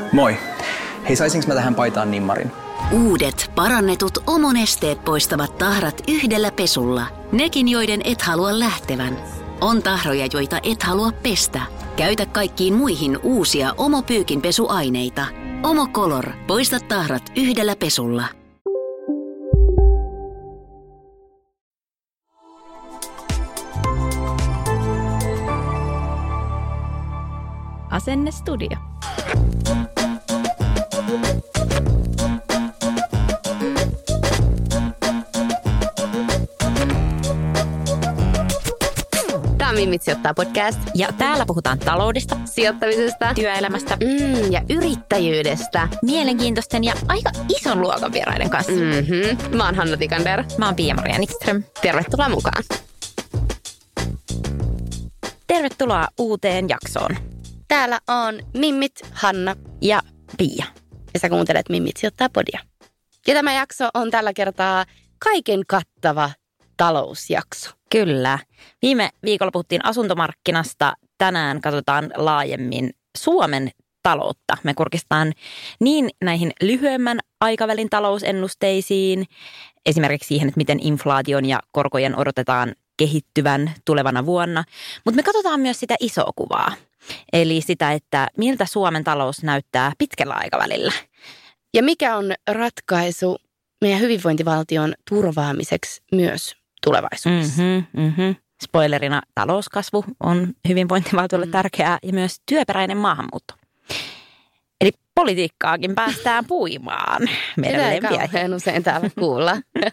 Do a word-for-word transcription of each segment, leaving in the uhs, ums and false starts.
Moi. Hei, saisinko mä tähän paitaan nimmarin? Uudet, parannetut Omo-nesteet poistavat tahrat yhdellä pesulla. Nekin, joiden et halua lähtevän. On tahroja, joita et halua pestä. Käytä kaikkiin muihin uusia Omo-pyykinpesuaineita. Omo Color. Poista tahrat yhdellä pesulla. Asenne Studio. Tämä on Mimmit sijoittaa podcast. Ja täällä puhutaan taloudesta, Sijoittamisesta, työelämästä mm, ja yrittäjyydestä. Mielenkiintoisten ja aika ison luokan vieraiden kanssa. Mm-hmm. Mä oon Hanna Tikander. Mä oon Pia-Maria Nikström. Tervetuloa mukaan. Tervetuloa uuteen jaksoon. Täällä on Mimmit, Hanna ja Pia. Ja sä kuuntelet Mimmit sijoittaa podia. Ja tämä jakso on tällä kertaa kaiken kattava talousjakso. Kyllä. Viime viikolla puhuttiin asuntomarkkinasta. Tänään katsotaan laajemmin Suomen taloutta. Me kurkistetaan niin näihin lyhyemmän aikavälin talousennusteisiin, esimerkiksi siihen, että miten inflaation ja korkojen odotetaan kehittyvän tulevana vuonna. Mutta me katsotaan myös sitä isoa kuvaa, eli sitä, että miltä Suomen talous näyttää pitkällä aikavälillä. Ja mikä on ratkaisu meidän hyvinvointivaltion turvaamiseksi myös tulevaisuudessa. Mm-hmm, mm-hmm. Spoilerina talouskasvu on hyvinvointivaltiolle mm. tärkeää ja myös työperäinen maahanmuutto. Eli politiikkaakin päästään puimaan. Meidän Sitä ei lempiä. kauhean usein täällä kuulla.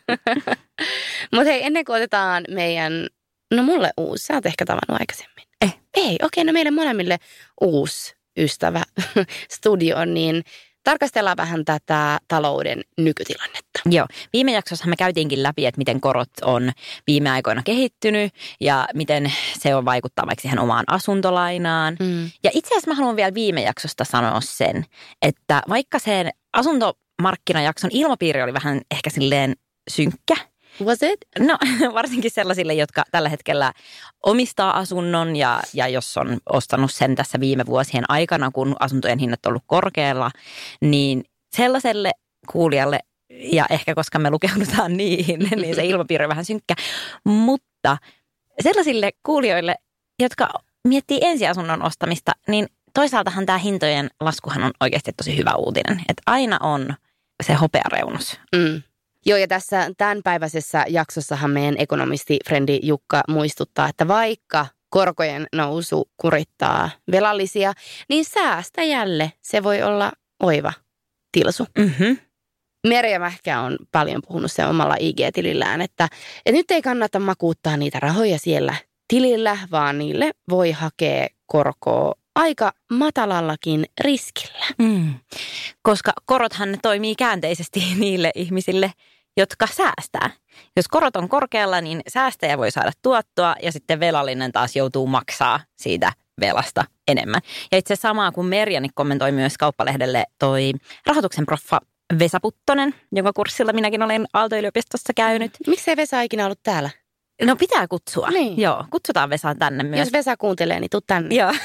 Mutta hei, ennen kuin otetaan meidän, no mulle uusi, sä oot ehkä tavannut aikaisemmin. Eh. Ei, okei, okay, no meille molemmille uusi ystävä studioon, niin tarkastellaan vähän tätä talouden nykytilannetta. Joo. Viime jaksossa me käytiinkin läpi, että miten korot on viime aikoina kehittynyt ja miten se on vaikuttaa vaikka siihen omaan asuntolainaan. Mm. Ja itse asiassa mä haluan vielä viime jaksosta sanoa sen, että vaikka sen asuntomarkkinajakson ilmapiiri oli vähän ehkä silleen synkkä. Was it? No varsinkin sellaisille, jotka tällä hetkellä omistaa asunnon ja, ja jos on ostanut sen tässä viime vuosien aikana, kun asuntojen hinnat on ollut korkealla, niin sellaiselle kuulijalle, ja ehkä koska me lukeudutaan niihin, niin se ilmapiiri on vähän synkkä, mutta sellaisille kuulijoille, jotka miettii ensiasunnon ostamista, niin toisaaltahan tämä hintojen laskuhan on oikeasti tosi hyvä uutinen, että aina on se hopeareunus. Mm. Joo, ja tässä tämänpäiväisessä jaksossahan meidän ekonomisti-frendi Jukka muistuttaa, että vaikka korkojen nousu kurittaa velallisia, niin säästäjälle se voi olla oiva tilsu. Mm-hmm. Merja Mähkä on paljon puhunut sen omalla I G-tilillään, että, että nyt ei kannata makuuttaa niitä rahoja siellä tilillä, vaan niille voi hakea korkoa aika matalallakin riskillä. Mm. Koska korothan ne toimii käänteisesti niille ihmisille, jotka säästää. Jos korot on korkealla, niin säästäjä voi saada tuottoa ja sitten velallinen taas joutuu maksaa siitä velasta enemmän. Ja itse samaa kuin Merjani kommentoi myös Kauppalehdelle toi rahoituksen proffa Vesa Puttonen, jonka kurssilla minäkin olen Aalto-yliopistossa käynyt. Miksei Vesa ikinä ollut täällä? No pitää kutsua. Niin. Joo, kutsutaan Vesa tänne myös. Jos Vesa kuuntelee, niin tuu tänne. Joo.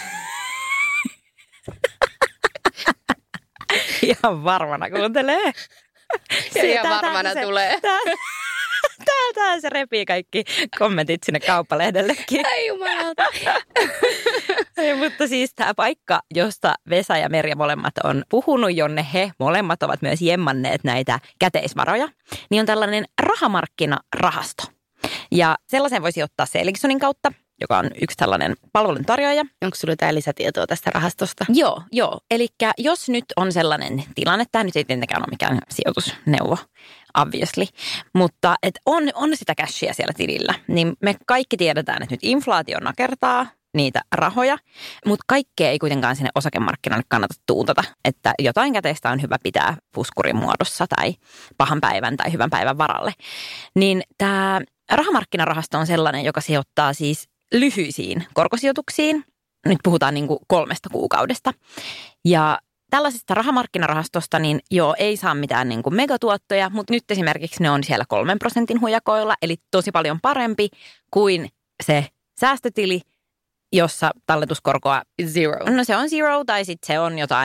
Ihan varmana kuuntelee. Ja ihan varmana se, tulee. Täältä se repii kaikki kommentit sinne Kauppalehdellekin. Ai jumalauta. Mutta siis tämä paikka, josta Vesa ja Merja molemmat on puhunut, jonne he molemmat ovat myös jemmanneet näitä käteisvaroja, niin on tällainen rahamarkkinarahasto. Ja sellaisen voisi ottaa Seeligsonin kautta, joka on yksi tällainen palveluntarjoaja. Onko sinulla jotain lisätietoa tästä rahastosta? Joo, joo. Eli jos nyt on sellainen tilanne, tämä nyt ei tietenkään ole mikään sijoitusneuvo, obviously, mutta et on, on sitä cashia siellä tilillä, niin me kaikki tiedetään, että nyt inflaatio nakertaa niitä rahoja, mutta kaikkea ei kuitenkaan sinne osakemarkkinoille kannata tuutata, että jotain käteistä on hyvä pitää puskurin muodossa tai pahan päivän tai hyvän päivän varalle. Niin tämä rahamarkkinarahasto on sellainen, joka sijoittaa siis lyhyisiin korkosijoituksiin. Nyt puhutaan niin kuin kolmesta kuukaudesta. Ja tällaisesta rahamarkkinarahastosta niin joo, ei saa mitään niin kuin megatuottoja, mutta nyt esimerkiksi ne on siellä kolmen prosentin hujakoilla, eli tosi paljon parempi kuin se säästötili, jossa talletuskorkoa zero. No se on zero tai sitten se on jotain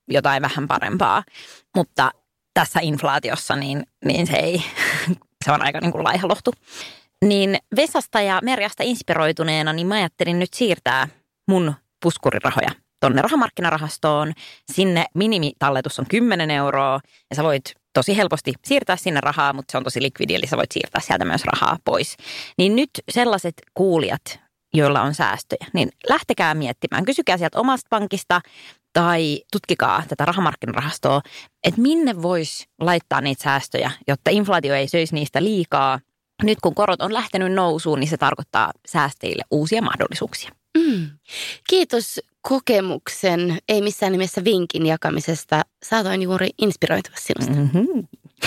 jotain vähän parempaa. Mutta tässä inflaatiossa niin, niin se ei, se on aika niin kuin laiha lohtu. Niin Vesasta ja Merjasta inspiroituneena, niin mä ajattelin nyt siirtää mun puskurirahoja tonne rahamarkkinarahastoon. Sinne minimitalletus on kymmenen euroa ja sä voit tosi helposti siirtää sinne rahaa, mutta se on tosi likvidi, eli sä voit siirtää sieltä myös rahaa pois. Niin nyt sellaiset kuulijat, joilla on säästöjä, niin lähtekää miettimään. Kysykää sieltä omasta pankista tai tutkikaa tätä rahamarkkinarahastoa, että minne voisi laittaa niitä säästöjä, jotta inflaatio ei söisi niistä liikaa. Nyt kun korot on lähtenyt nousuun, niin se tarkoittaa säästäjille uusia mahdollisuuksia. Mm. Kiitos kokemuksen, ei missään nimessä vinkin jakamisesta. Saatoin juuri inspiroitua sinusta. Mm-hmm.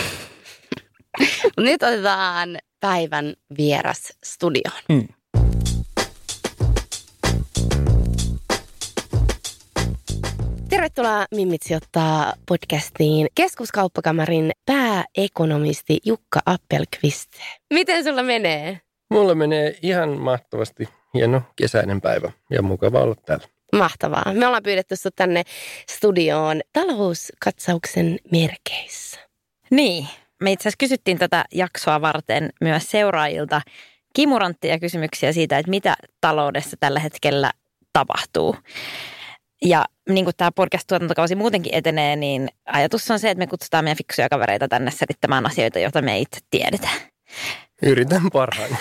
Nyt otetaan päivän vieras studioon. Mm. Tervetuloa Mimmitsi ottaa podcastiin Keskuskauppakamarin pääekonomisti Jukka Appelqvist. Miten sulla menee? Mulla menee ihan mahtavasti. Hieno kesäinen päivä ja mukava olla täällä. Mahtavaa. Me ollaan pyydetty sut tänne studioon talouskatsauksen merkeissä. Niin. Me itse asiassa kysyttiin tätä jaksoa varten myös seuraajilta kimurantteja kysymyksiä siitä, että mitä taloudessa tällä hetkellä tapahtuu. Ja niin kuin tämä podcast-tuotantokausi muutenkin etenee, niin ajatus on se, että me kutsutaan meidän fiksuja kavereita tänne selittämään asioita, joita me itse tiedetään. Yritän parhaani.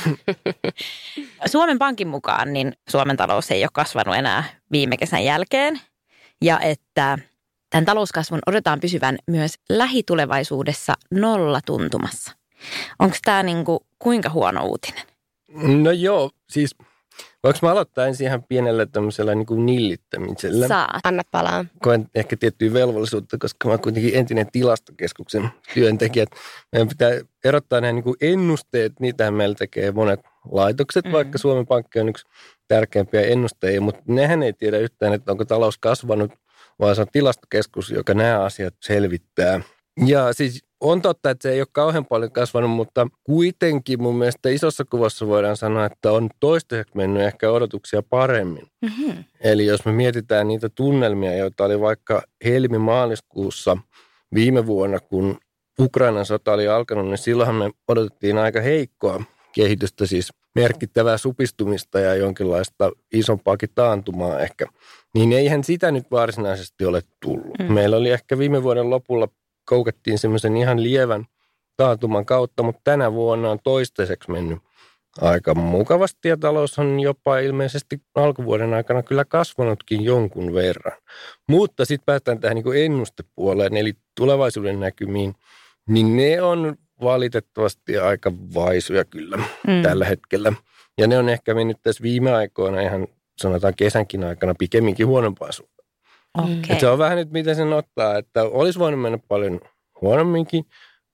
Suomen Pankin mukaan niin Suomen talous ei ole kasvanut enää viime kesän jälkeen. Ja että tämän talouskasvun odotetaan pysyvän myös lähitulevaisuudessa nollatuntumassa. Onko tämä niin kuin kuinka huono uutinen? No joo, siis voinko mä aloittaa ensin ihan pienellä tämmöisellä niin kuin nillittämisellä? Saa. Anna palaa. Koen ehkä tiettyä velvollisuutta, koska mä oon kuitenkin entinen tilastokeskuksen työntekijä. Meidän pitää erottaa nämä niin kuin ennusteet, niitähän meillä tekee monet laitokset, mm-hmm. vaikka Suomen Pankki on yksi tärkeimpiä ennustajia, mutta nehän ei tiedä yhtään, että onko talous kasvanut, vaan se on tilastokeskus, joka nämä asiat selvittää. Ja siis on totta, että se ei ole kauhean paljon kasvanut, mutta kuitenkin mun mielestä isossa kuvassa voidaan sanoa, että on toistaiseksi mennyt ehkä odotuksia paremmin. Mm-hmm. Eli jos me mietitään niitä tunnelmia, joita oli vaikka helmi-maaliskuussa viime vuonna, kun Ukrainan sota oli alkanut, niin silloinhan me odotettiin aika heikkoa kehitystä, siis merkittävää supistumista ja jonkinlaista isompaakin taantumaa ehkä. Niin eihän sitä nyt varsinaisesti ole tullut. Mm. Meillä oli ehkä viime vuoden lopulla koukattiin semmoisen ihan lievän taantuman kautta, mutta tänä vuonna on toistaiseksi mennyt aika mukavasti ja talous on jopa ilmeisesti alkuvuoden aikana kyllä kasvanutkin jonkun verran. Mutta sitten päästään tähän niin kuin ennustepuoleen, eli tulevaisuuden näkymiin, niin ne on valitettavasti aika vaisuja kyllä mm. tällä hetkellä. Ja ne on ehkä mennyt tässä viime aikoina ihan sanotaan kesänkin aikana pikemminkin huonompaan suuntaan. Okay. Se on vähän nyt miten sen ottaa, että olisi voinut mennä paljon huonomminkin,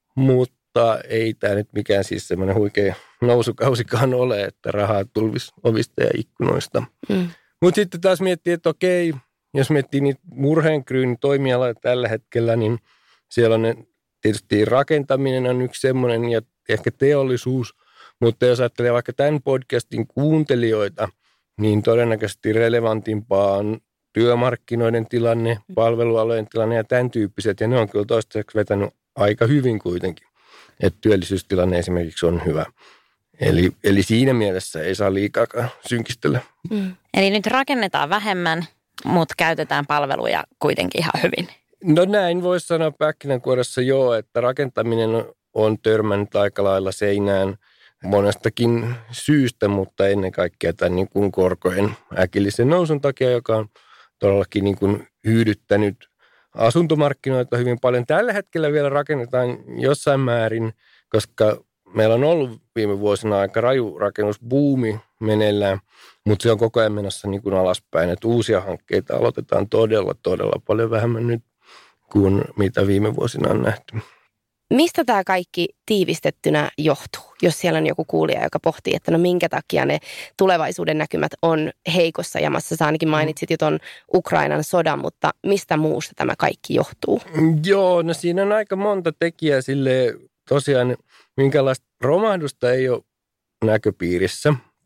mutta ei tämä nyt mikään siis semmoinen huikea nousukausikaan ole, että rahaa tulvisi ovista ja ikkunoista. Mm. Mutta sitten taas miettii, että okei, jos miettii niitä murheenkryynin toimialoja tällä hetkellä, niin siellä on ne, tietysti rakentaminen on yksi semmoinen ja ehkä teollisuus, mutta jos ajattelee vaikka tämän podcastin kuuntelijoita, niin todennäköisesti relevantimpaa on työmarkkinoiden tilanne, palvelualojen tilanne ja tämän tyyppiset. Ja ne on kyllä toistaiseksi vetänyt aika hyvin kuitenkin, että työllisyystilanne esimerkiksi on hyvä. Eli, eli siinä mielessä ei saa liikaakaan synkistellä. Mm. Eli nyt rakennetaan vähemmän, mutta käytetään palveluja kuitenkin ihan hyvin. No näin voisi sanoa pähkinänkuoressa joo, että rakentaminen on törmännyt aika lailla seinään monestakin syystä, mutta ennen kaikkea tämän niin kuin korkojen äkillisen nousun takia, joka on todellakin niin kuin hyydyttänyt asuntomarkkinoita hyvin paljon. Tällä hetkellä vielä rakennetaan jossain määrin, koska meillä on ollut viime vuosina aika raju rakennusbuumi meneillään, mutta se on koko ajan menossa niin kuin alaspäin. Että uusia hankkeita aloitetaan todella, todella paljon vähemmän nyt kuin mitä viime vuosina on nähty. Mistä tämä kaikki tiivistettynä johtuu, jos siellä on joku kuulija, joka pohtii, että no minkä takia ne tulevaisuuden näkymät on heikossa jamassa? Sä ainakin mainitsit jo ton Ukrainan sodan, mutta mistä muusta tämä kaikki johtuu? Joo, no siinä on aika monta tekijää sille tosiaan, minkälaista romahdusta ei ole näköpiirissä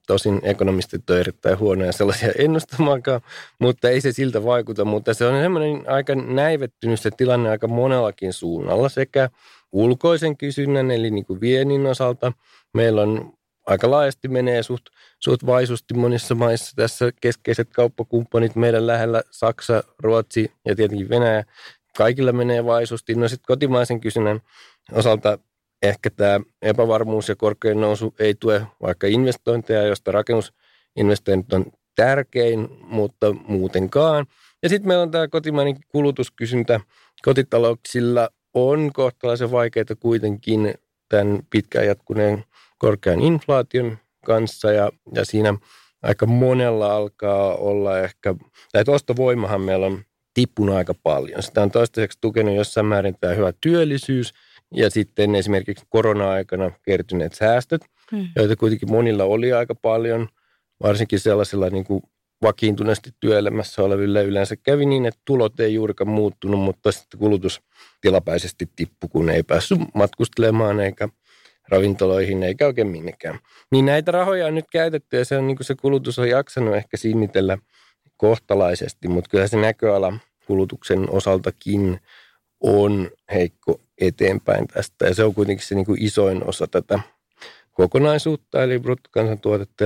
Tosin ekonomistit on erittäin huonoja sellaisia ennustamaankaan, mutta ei se siltä vaikuta. Mutta se on semmoinen aika näivettynyt se tilanne aika monellakin suunnalla sekä ulkoisen kysynnän eli niin kuin viennin osalta. Meillä on aika laajasti menee suht, suht vaisusti monissa maissa tässä keskeiset kauppakumppanit meidän lähellä, Saksa, Ruotsi ja tietenkin Venäjä. Kaikilla menee vaisusti. No sitten kotimaisen kysynnän osalta ehkä tämä epävarmuus ja korkein nousu ei tue vaikka investointeja, josta rakennusinvestoinnit on tärkein, mutta muutenkaan. Ja sitten meillä on tämä kotimainen kulutuskysyntä. Kotitalouksilla on kohtalaisen vaikeaa kuitenkin tämän pitkään jatkuneen korkean inflaation kanssa ja, ja siinä aika monella alkaa olla ehkä, tai ostovoimahan meillä on tippunut aika paljon. Sitä on toistaiseksi tukenut jossain määrin tämä hyvä työllisyys ja sitten esimerkiksi korona-aikana kertyneet säästöt, hmm. joita kuitenkin monilla oli aika paljon, varsinkin sellaisilla niin kuin vakiintuneesti työelämässä oleville yleensä kävi niin, että tulot ei juurikaan muuttunut, mutta sitten kulutus tilapäisesti tippui, kun ei päässyt matkustelemaan eikä ravintoloihin eikä oikein minnekään. Niin näitä rahoja on nyt käytetty ja se, on, niin kuin se kulutus on jaksanut ehkä sinnitellä kohtalaisesti, mutta kyllä se näköala kulutuksen osaltakin on heikko eteenpäin tästä ja se on kuitenkin se niin kuin isoin osa tätä kokonaisuutta eli bruttokansantuotetta.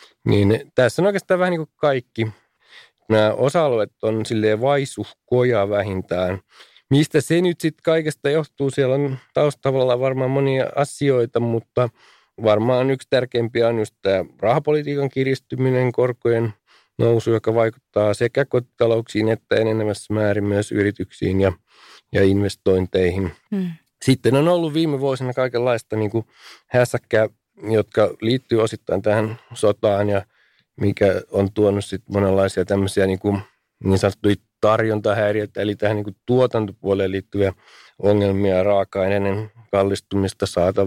Niin tässä on oikeastaan vähän niin kuin kaikki. Nämä osa-alueet on silleen vaisuhkoja vähintään. Mistä se nyt sitten kaikesta johtuu? Siellä on taustalla varmaan monia asioita, mutta varmaan yksi tärkeimpiä on just tämä rahapolitiikan kiristyminen, korkojen nousu, joka vaikuttaa sekä kotitalouksiin että enenevässä määrin myös yrityksiin ja, ja investointeihin. Hmm. Sitten on ollut viime vuosina kaikenlaista niin kuin hässäkkää, jotka liittyy osittain tähän sotaan ja mikä on tuonut sitten monenlaisia tämmöisiä niin, kuin niin sanottuja tarjontahäiriöitä, eli tähän niin kuin tuotantopuoleen liittyviä ongelmia, raaka-aineiden kallistumista,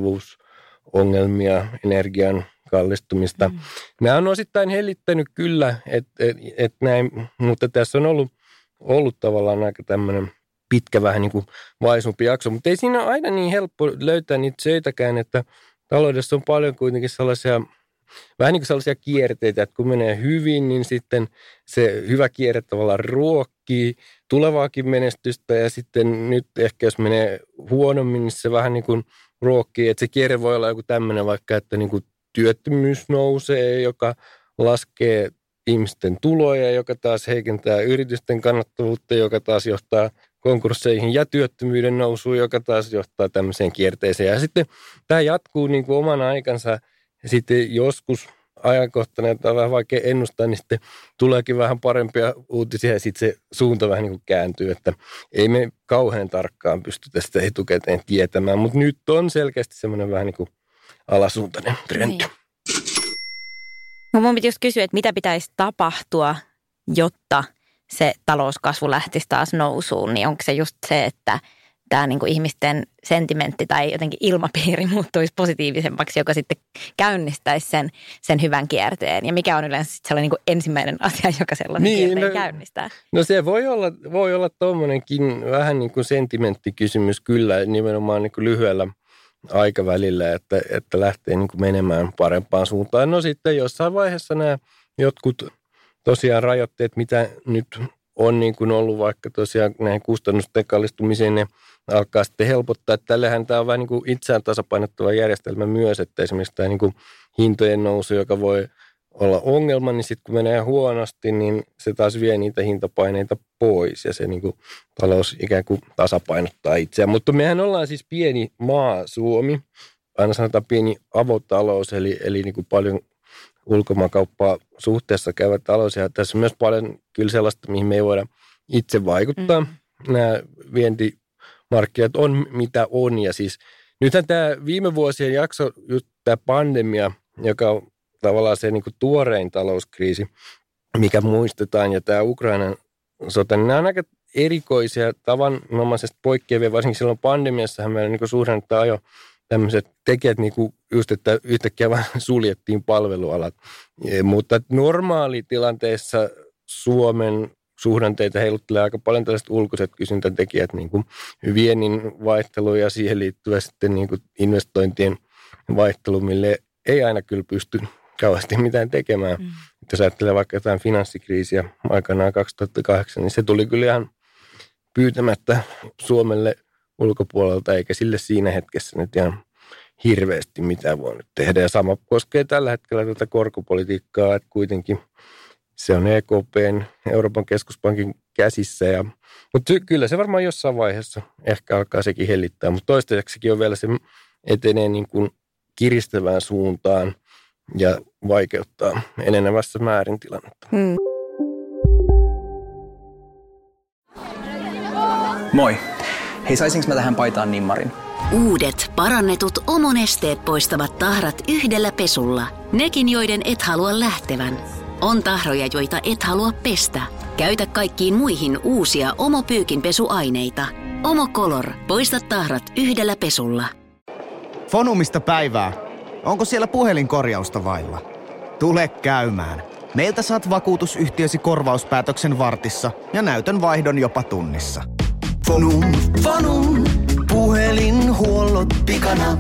saatavuusongelmia, energian kallistumista. Mm. Nämä on osittain hellittänyt kyllä, et, et, et näin, mutta tässä on ollut, ollut tavallaan aika tämmöinen pitkä vähän niin kuin vaisumpi jakso, mutta ei siinä ole aina niin helppo löytää niitä söitäkään, että taloudessa on paljon kuitenkin sellaisia, vähän niin kuin sellaisia kierteitä, että kun menee hyvin, niin sitten se hyvä kierre tavallaan ruokkii tulevaakin menestystä ja sitten nyt ehkä jos menee huonommin, niin se vähän niin kuin ruokkii, että se kierre voi olla joku tämmöinen vaikka, että niin kuin työttömyys nousee, joka laskee ihmisten tuloja, joka taas heikentää yritysten kannattavuutta, joka taas johtaa konkursseihin ja työttömyyden nousuun, joka taas johtaa tämmöiseen kierteeseen. Ja sitten tämä jatkuu niin kuin oman aikansa ja sitten joskus ajankohtana, että on vähän vaikea ennustaa, niin sitten tuleekin vähän parempia uutisia ja sitten se suunta vähän niin kuin kääntyy, että ei me kauhean tarkkaan pystytä sitä etukäteen tietämään, mutta nyt on selkeästi semmoinen vähän niin kuin alasuuntainen trendi. Niin. No mun piti just kysyä, että mitä pitäisi tapahtua, jotta se talouskasvu lähtisi taas nousuun, niin onko se just se, että tämä niin kuin ihmisten sentimentti tai jotenkin ilmapiiri muuttuisi positiivisemmaksi, joka sitten käynnistäisi sen, sen hyvän kierteen. Ja mikä on yleensä sellainen niin kuin ensimmäinen asia, joka sellainen niin, kierteen no, käynnistää? No se voi olla, voi olla tuommoinenkin vähän niin kuin sentimenttikysymys kyllä nimenomaan niin kuin lyhyellä aikavälillä, että, että lähtee niin kuin menemään parempaan suuntaan. No sitten jossain vaiheessa nämä jotkut tosiaan rajoitteet, mitä nyt on niin kuin ollut vaikka tosiaan näihin kustannusten kallistumiseen, ne alkaa sitten helpottaa. Että tällähän tämä on vähän niin kuin itseään tasapainottava järjestelmä myös, että esimerkiksi tämä niin kuin hintojen nousu, joka voi olla ongelma, niin sitten kun menee huonosti, niin se taas vie niitä hintapaineita pois ja se niin kuin talous ikään kuin tasapainottaa itseään. Mutta mehän ollaan siis pieni maa, Suomi, aina sanotaan pieni avotalous, eli, eli niin kuin paljon ulkomaankauppaa suhteessa käyvä talous. Ja tässä on myös paljon kyllä sellaista, mihin me ei voida itse vaikuttaa. Mm. Nämä vientimarkkinat on mitä on. Ja siis nythän tämä viime vuosien jakso, just tämä pandemia, joka on tavallaan se niin kuin tuorein talouskriisi, mikä muistetaan, ja tämä Ukrainan sota, niin nämä on aika erikoisia, tavanomaisesti poikkeavia, varsinkin silloin pandemiassahan meillä niin suhdannetta ajo tämmöiset tekijät, niin kuin just, että yhtäkkiä vaan suljettiin palvelualat. Ja, mutta normaalitilanteessa Suomen suhdanteita heiluttelee aika paljon tällaiset ulkoiset kysyntätekijät, niin kuin viennin vaihtelu ja siihen liittyvä sitten niin kuin investointien vaihtelu, mille ei aina kyllä pysty kauheasti mitään tekemään. Mm. Jos ajattelee vaikka jotain finanssikriisiä aikanaan kaksituhattakahdeksan, niin se tuli kyllä ihan pyytämättä Suomelle ulkopuolelta, eikä sille siinä hetkessä nyt ihan hirveästi mitään voinut tehdä. Ja sama koskee tällä hetkellä tätä korkopolitiikkaa, että kuitenkin se on E K P:n, Euroopan keskuspankin käsissä. Ja, mutta kyllä se varmaan jossain vaiheessa ehkä alkaa sekin hellittää, mutta toistaiseksikin on vielä se etenee niin kuin kiristävään suuntaan ja vaikeuttaa enenevässä määrin tilannetta. Hmm. Moi. Hei, saisinko mä tähän paitaan nimmarin? Uudet, parannetut Omo-nesteet poistavat tahrat yhdellä pesulla. Nekin, joiden et halua lähtevän. On tahroja, joita et halua pestä. Käytä kaikkiin muihin uusia Omo pyykinpesuaineita. Omo Color. Poista tahrat yhdellä pesulla. Fonumista päivää. Onko siellä puhelinkorjausta vailla? Tule käymään. Meiltä saat vakuutusyhtiösi korvauspäätöksen vartissa ja näytön vaihdon jopa tunnissa. Fonum, Fonum, puhelinhuollot pikana.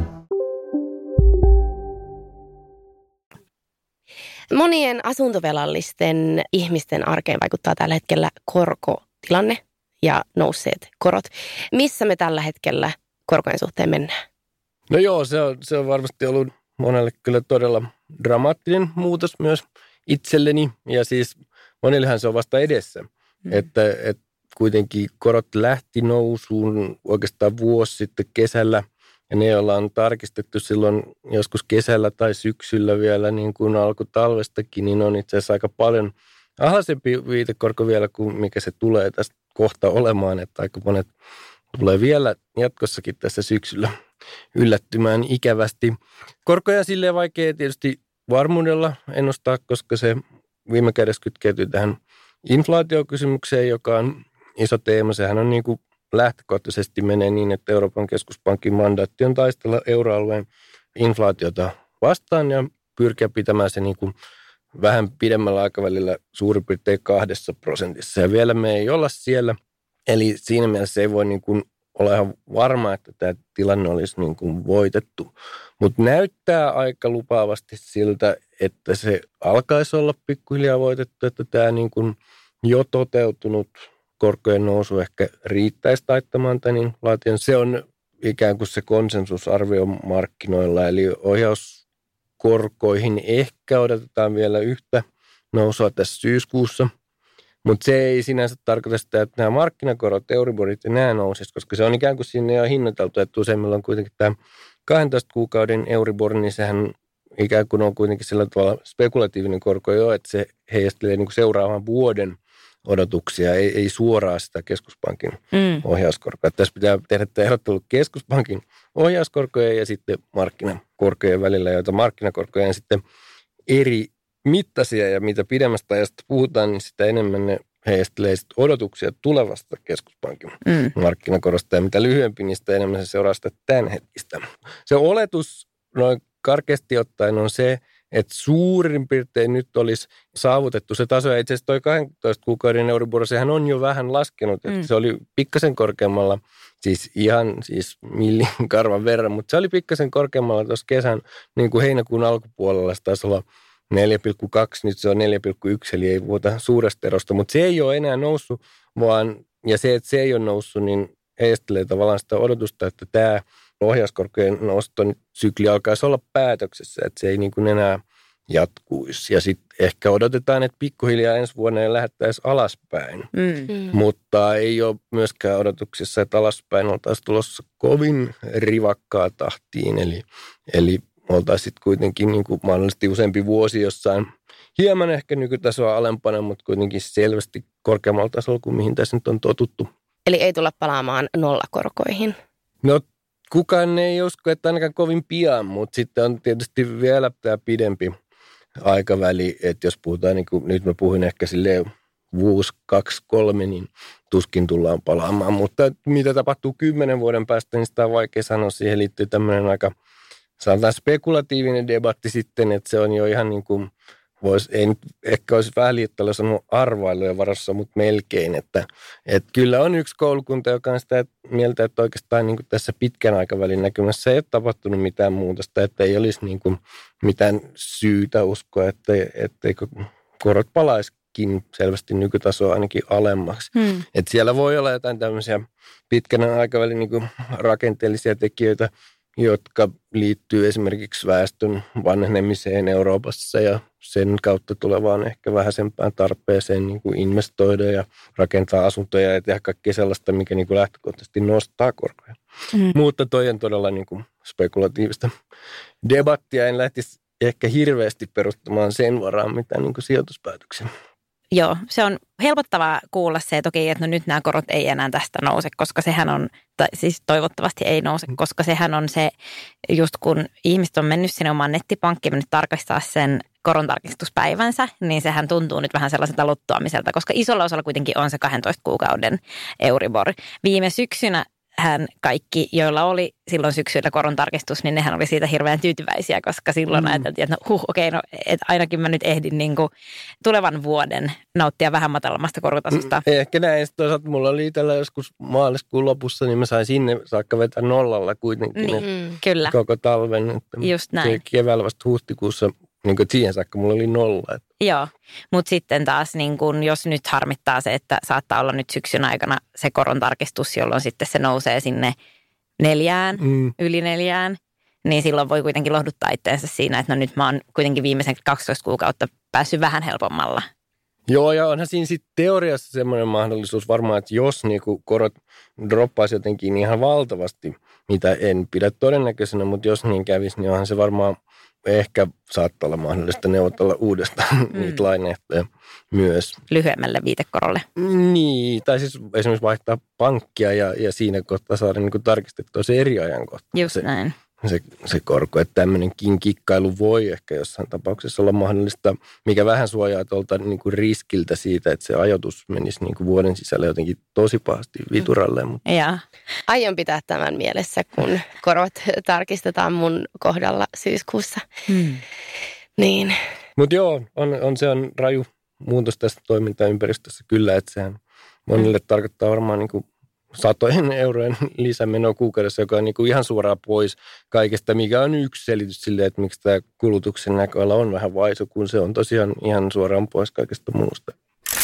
Monien asuntovelallisten ihmisten arkeen vaikuttaa tällä hetkellä korkotilanne ja nousseet korot. Missä me tällä hetkellä korkojen suhteen mennään? No joo, se on, se on varmasti ollut monelle kyllä todella dramaattinen muutos myös itselleni. Ja siis monillehan se on vasta edessä, mm. että, että kuitenkin korot lähti nousuun oikeastaan vuosi sitten kesällä. Ja ne, joilla on tarkistettu silloin joskus kesällä tai syksyllä vielä niin kuin alkutalvestakin, niin on itse asiassa aika paljon alhaisempi viitekorko vielä kuin mikä se tulee tästä kohta olemaan. Että aika monet tulee vielä jatkossakin tässä syksyllä yllättymään ikävästi. Korkoja on silleen vaikea tietysti varmuudella ennustaa, koska se viime kädessä kytkeytyy tähän inflaatiokysymykseen, joka on iso teema. Sehän on niin kuin lähtökohtaisesti menee niin, että Euroopan keskuspankin mandaatti on taistella euroalueen inflaatiota vastaan ja pyrkiä pitämään se niin kuin vähän pidemmällä aikavälillä suurin piirtein kahdessa prosentissa. Ja vielä me ei olla siellä. Eli siinä mielessä ei voi niin kuin olla ihan varma, että tämä tilanne olisi niin kuin voitettu. Mutta näyttää aika lupaavasti siltä, että se alkaisi olla pikkuhiljaa voitettu, että tämä niin kuin jo toteutunut korkojen nousu ehkä riittäisi taittamaan tämän inflaation. Se on ikään kuin se konsensusarvio markkinoilla, eli ohjauskorkoihin ehkä odotetaan vielä yhtä nousua tässä syyskuussa. Mutta se ei sinänsä tarkoita sitä, että nämä markkinakorot, Euriborit ja nämä nousisivat, koska se on ikään kuin sinne jo hinnoiteltu, että useimmilla on kuitenkin tämä kahdentoista kuukauden Euribor, niin sehän ikään kuin on kuitenkin sillä tavalla spekulatiivinen korko jo, että se heijastelee niin kuin seuraavan vuoden odotuksia, ei, ei suoraan sitä keskuspankin mm. ohjauskorkoa. Tässä pitää tehdä tämä erottelu keskuspankin ohjauskorkojen ja sitten markkinakorkojen välillä, joita markkinakorkoja on sitten eri mittaisia ja mitä pidemmästä ajasta puhutaan, niin sitä enemmän ne heijastelee odotuksia tulevasta keskuspankin mm. markkinakorosta ja mitä lyhyempi, niin sitä enemmän se seuraa sitä tämänhetkistä. Se oletus noin karkeasti ottaen on se, että suurin piirtein nyt olisi saavutettu se taso, ja itse asiassa toi kahdentoista kuukauden Euribor, sehän on jo vähän laskenut, että mm. se oli pikkasen korkeammalla, siis ihan siis millin karvan verran, mutta se oli pikkasen korkeammalla tuossa kesän, niin kuin heinäkuun alkupuolella, se taisi olla neljä pilkku kaksi, nyt se on neljä pilkku yksi, eli ei puhuta suuresta erosta, mutta se ei ole enää noussut, vaan, ja se, että se ei ole noussut, niin heijastelee tavallaan sitä odotusta, että tämä ohjauskorkojen noston sykli alkaisi olla päätöksessä, että se ei niin kuin enää jatkuisi. Ja sitten ehkä odotetaan, että pikkuhiljaa ensi vuonna lähdettäisiin alaspäin, mm. mutta ei ole myöskään odotuksissa, että alaspäin oltaisiin tulossa kovin rivakkaa tahtiin, eli, eli oltaisiin sitten kuitenkin niin kuin mahdollisesti useampi vuosi jossain hieman ehkä nykytasoa alempana, mutta kuitenkin selvästi korkeammalla tasolla kuin mihin tässä nyt on totuttu. Eli ei tulla palaamaan nollakorkoihin? No kukaan ei usko, että ainakaan kovin pian, mutta sitten on tietysti vielä tämä pidempi aikaväli, että jos puhutaan, niin kuin nyt mä puhuin ehkä silleen vuosi, kaksi, kolme, niin tuskin tullaan palaamaan. Mutta mitä tapahtuu kymmenen vuoden päästä, niin sitä on vaikea sanoa. Siihen liittyy tämmöinen aika, sanotaan spekulatiivinen debatti sitten, että se on jo ihan niin kuin vois, ei nyt ehkä olisi vähän liittellä sanoa arvailujen varassa, mutta melkein, että, että kyllä on yksi koulukunta, joka on sitä mieltä, että oikeastaan niin kuin tässä pitkän aikavälin näkymässä ei ole tapahtunut mitään muutosta, että ei olisi niin kuin mitään syytä uskoa, että, etteikö korot palaisikin selvästi nykytasoa ainakin alemmaksi. Hmm. Että siellä voi olla jotain tämmöisiä pitkän aikavälin niin kuin rakenteellisia tekijöitä, jotka liittyy esimerkiksi väestön vanhenemiseen Euroopassa ja sen kautta tulevaan ehkä vähäisempään tarpeeseen niin kuin investoida ja rakentaa asuntoja ja tehdä kaikkea sellaista, mikä niin kuin lähtökohtaisesti nostaa korkoja. Mm. Mutta toi on todella niin kuin spekulatiivista debattia. En lähtisi ehkä hirveästi perustamaan sen varaan mitään niin kuin sijoituspäätöksiä. Joo, se on helpottavaa kuulla se toki, että no nyt nämä korot ei enää tästä nouse, koska sehän on, tai siis toivottavasti ei nouse, koska sehän on se, just kun ihmiset on mennyt sinne omaan nettipankkiin, mennyt tarkastaa sen korontarkistuspäivänsä, niin sehän tuntuu nyt vähän sellaiselta lottoamiselta, koska isolla osalla kuitenkin on se kahdentoista kuukauden Euribor. Viime syksynä hän kaikki, joilla oli silloin syksyllä korontarkistus, niin nehän oli siitä hirveän tyytyväisiä, koska silloin mm. ajateltiin, että no, huh, okei, okay, no, että ainakin mä nyt ehdin niin kuin tulevan vuoden nauttia vähän matalammasta korkotasosta. Ehkä näin. Toisaalta mulla oli tällä joskus maaliskuun lopussa, niin mä sain sinne saakka vetää nollalla kuitenkin. Niin, kyllä. Koko talven. Että just näin. Keväällä vasta huhtikuussa, niin kuin siihen saakka mulla oli nolla. Että. Joo, mutta sitten taas niin kun, jos nyt harmittaa se, että saattaa olla nyt syksyn aikana se korontarkistus, jolloin sitten se nousee sinne neljään, mm. yli neljään, niin silloin voi kuitenkin lohduttaa itseensä siinä, että no nyt mä oon kuitenkin viimeisen kaksitoista kuukautta päässyt vähän helpommalla. Joo, ja onhan siinä sitten teoriassa semmoinen mahdollisuus varmaan, että jos niinku korot droppaisi jotenkin ihan valtavasti, mitä en pidä todennäköisenä, mutta jos niin kävisi, niin onhan se varmaan ehkä saattaa olla mahdollista neuvotella uudestaan mm. niitä lainehtoja myös. Lyhyemmälle viitekorolle. Niin, tai siis esimerkiksi vaihtaa pankkia ja, ja siinä kohtaa saada niin kuin tarkistettua se eri ajankohta. Just se, näin. Se, se korko, että tämmöinenkin kikkailu voi ehkä jossain tapauksessa olla mahdollista, mikä vähän suojaa tuolta niin kuin riskiltä siitä, että se ajoitus menisi niin kuin vuoden sisällä jotenkin tosi pahasti vituralle. Mutta. Ja. Aion pitää tämän mielessä, kun korot tarkistetaan mun kohdalla syyskuussa. Hmm. Niin. Mutta joo, on, on, se on raju muutos tässä toimintaympäristössä kyllä, että sehän monille hmm. tarkoittaa varmaan niin kuin satojen eurojen lisämeno kuukaudessa, joka on niin kuin ihan suoraan pois kaikesta, mikä on yksi selitys sille, että miksi tämä kulutuksen näköala on vähän vaisu, kun se on tosiaan ihan suoraan pois kaikesta muusta.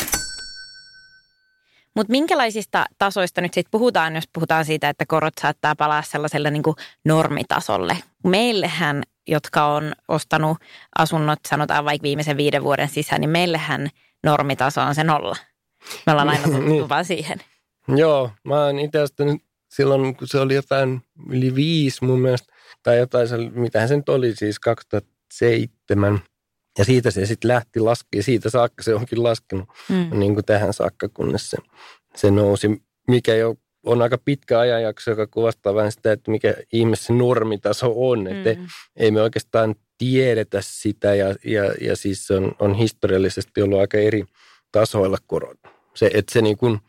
Mutta minkälaisista tasoista nyt sitten puhutaan, jos puhutaan siitä, että korot saattaa palaa sellaiselle niin kuin normitasolle? Meillehän, jotka on ostanut asunnot, sanotaan vaikka viimeisen viiden vuoden sisään, niin meillehän normitaso on se nolla. Me ollaan aina tuttu vaan siihen. Joo, mä oon itse asiassa silloin, kun se oli jotain yli viisi mun mielestä, tai jotain, mitähän se nyt oli siis kaksituhattaseitsemän. Ja siitä se sitten lähti laskea, siitä saakka se onkin laskenut mm. niin kuin tähän saakka, kunnes se, se nousi, mikä jo on aika pitkä ajanjakso, joka kuvastaa vähän sitä, että mikä ihmisen normitaso on. Mm. Että ei me oikeastaan tiedetä sitä ja, ja, ja siis se on, on historiallisesti ollut aika eri tasoilla korot. Se, että se niin kuin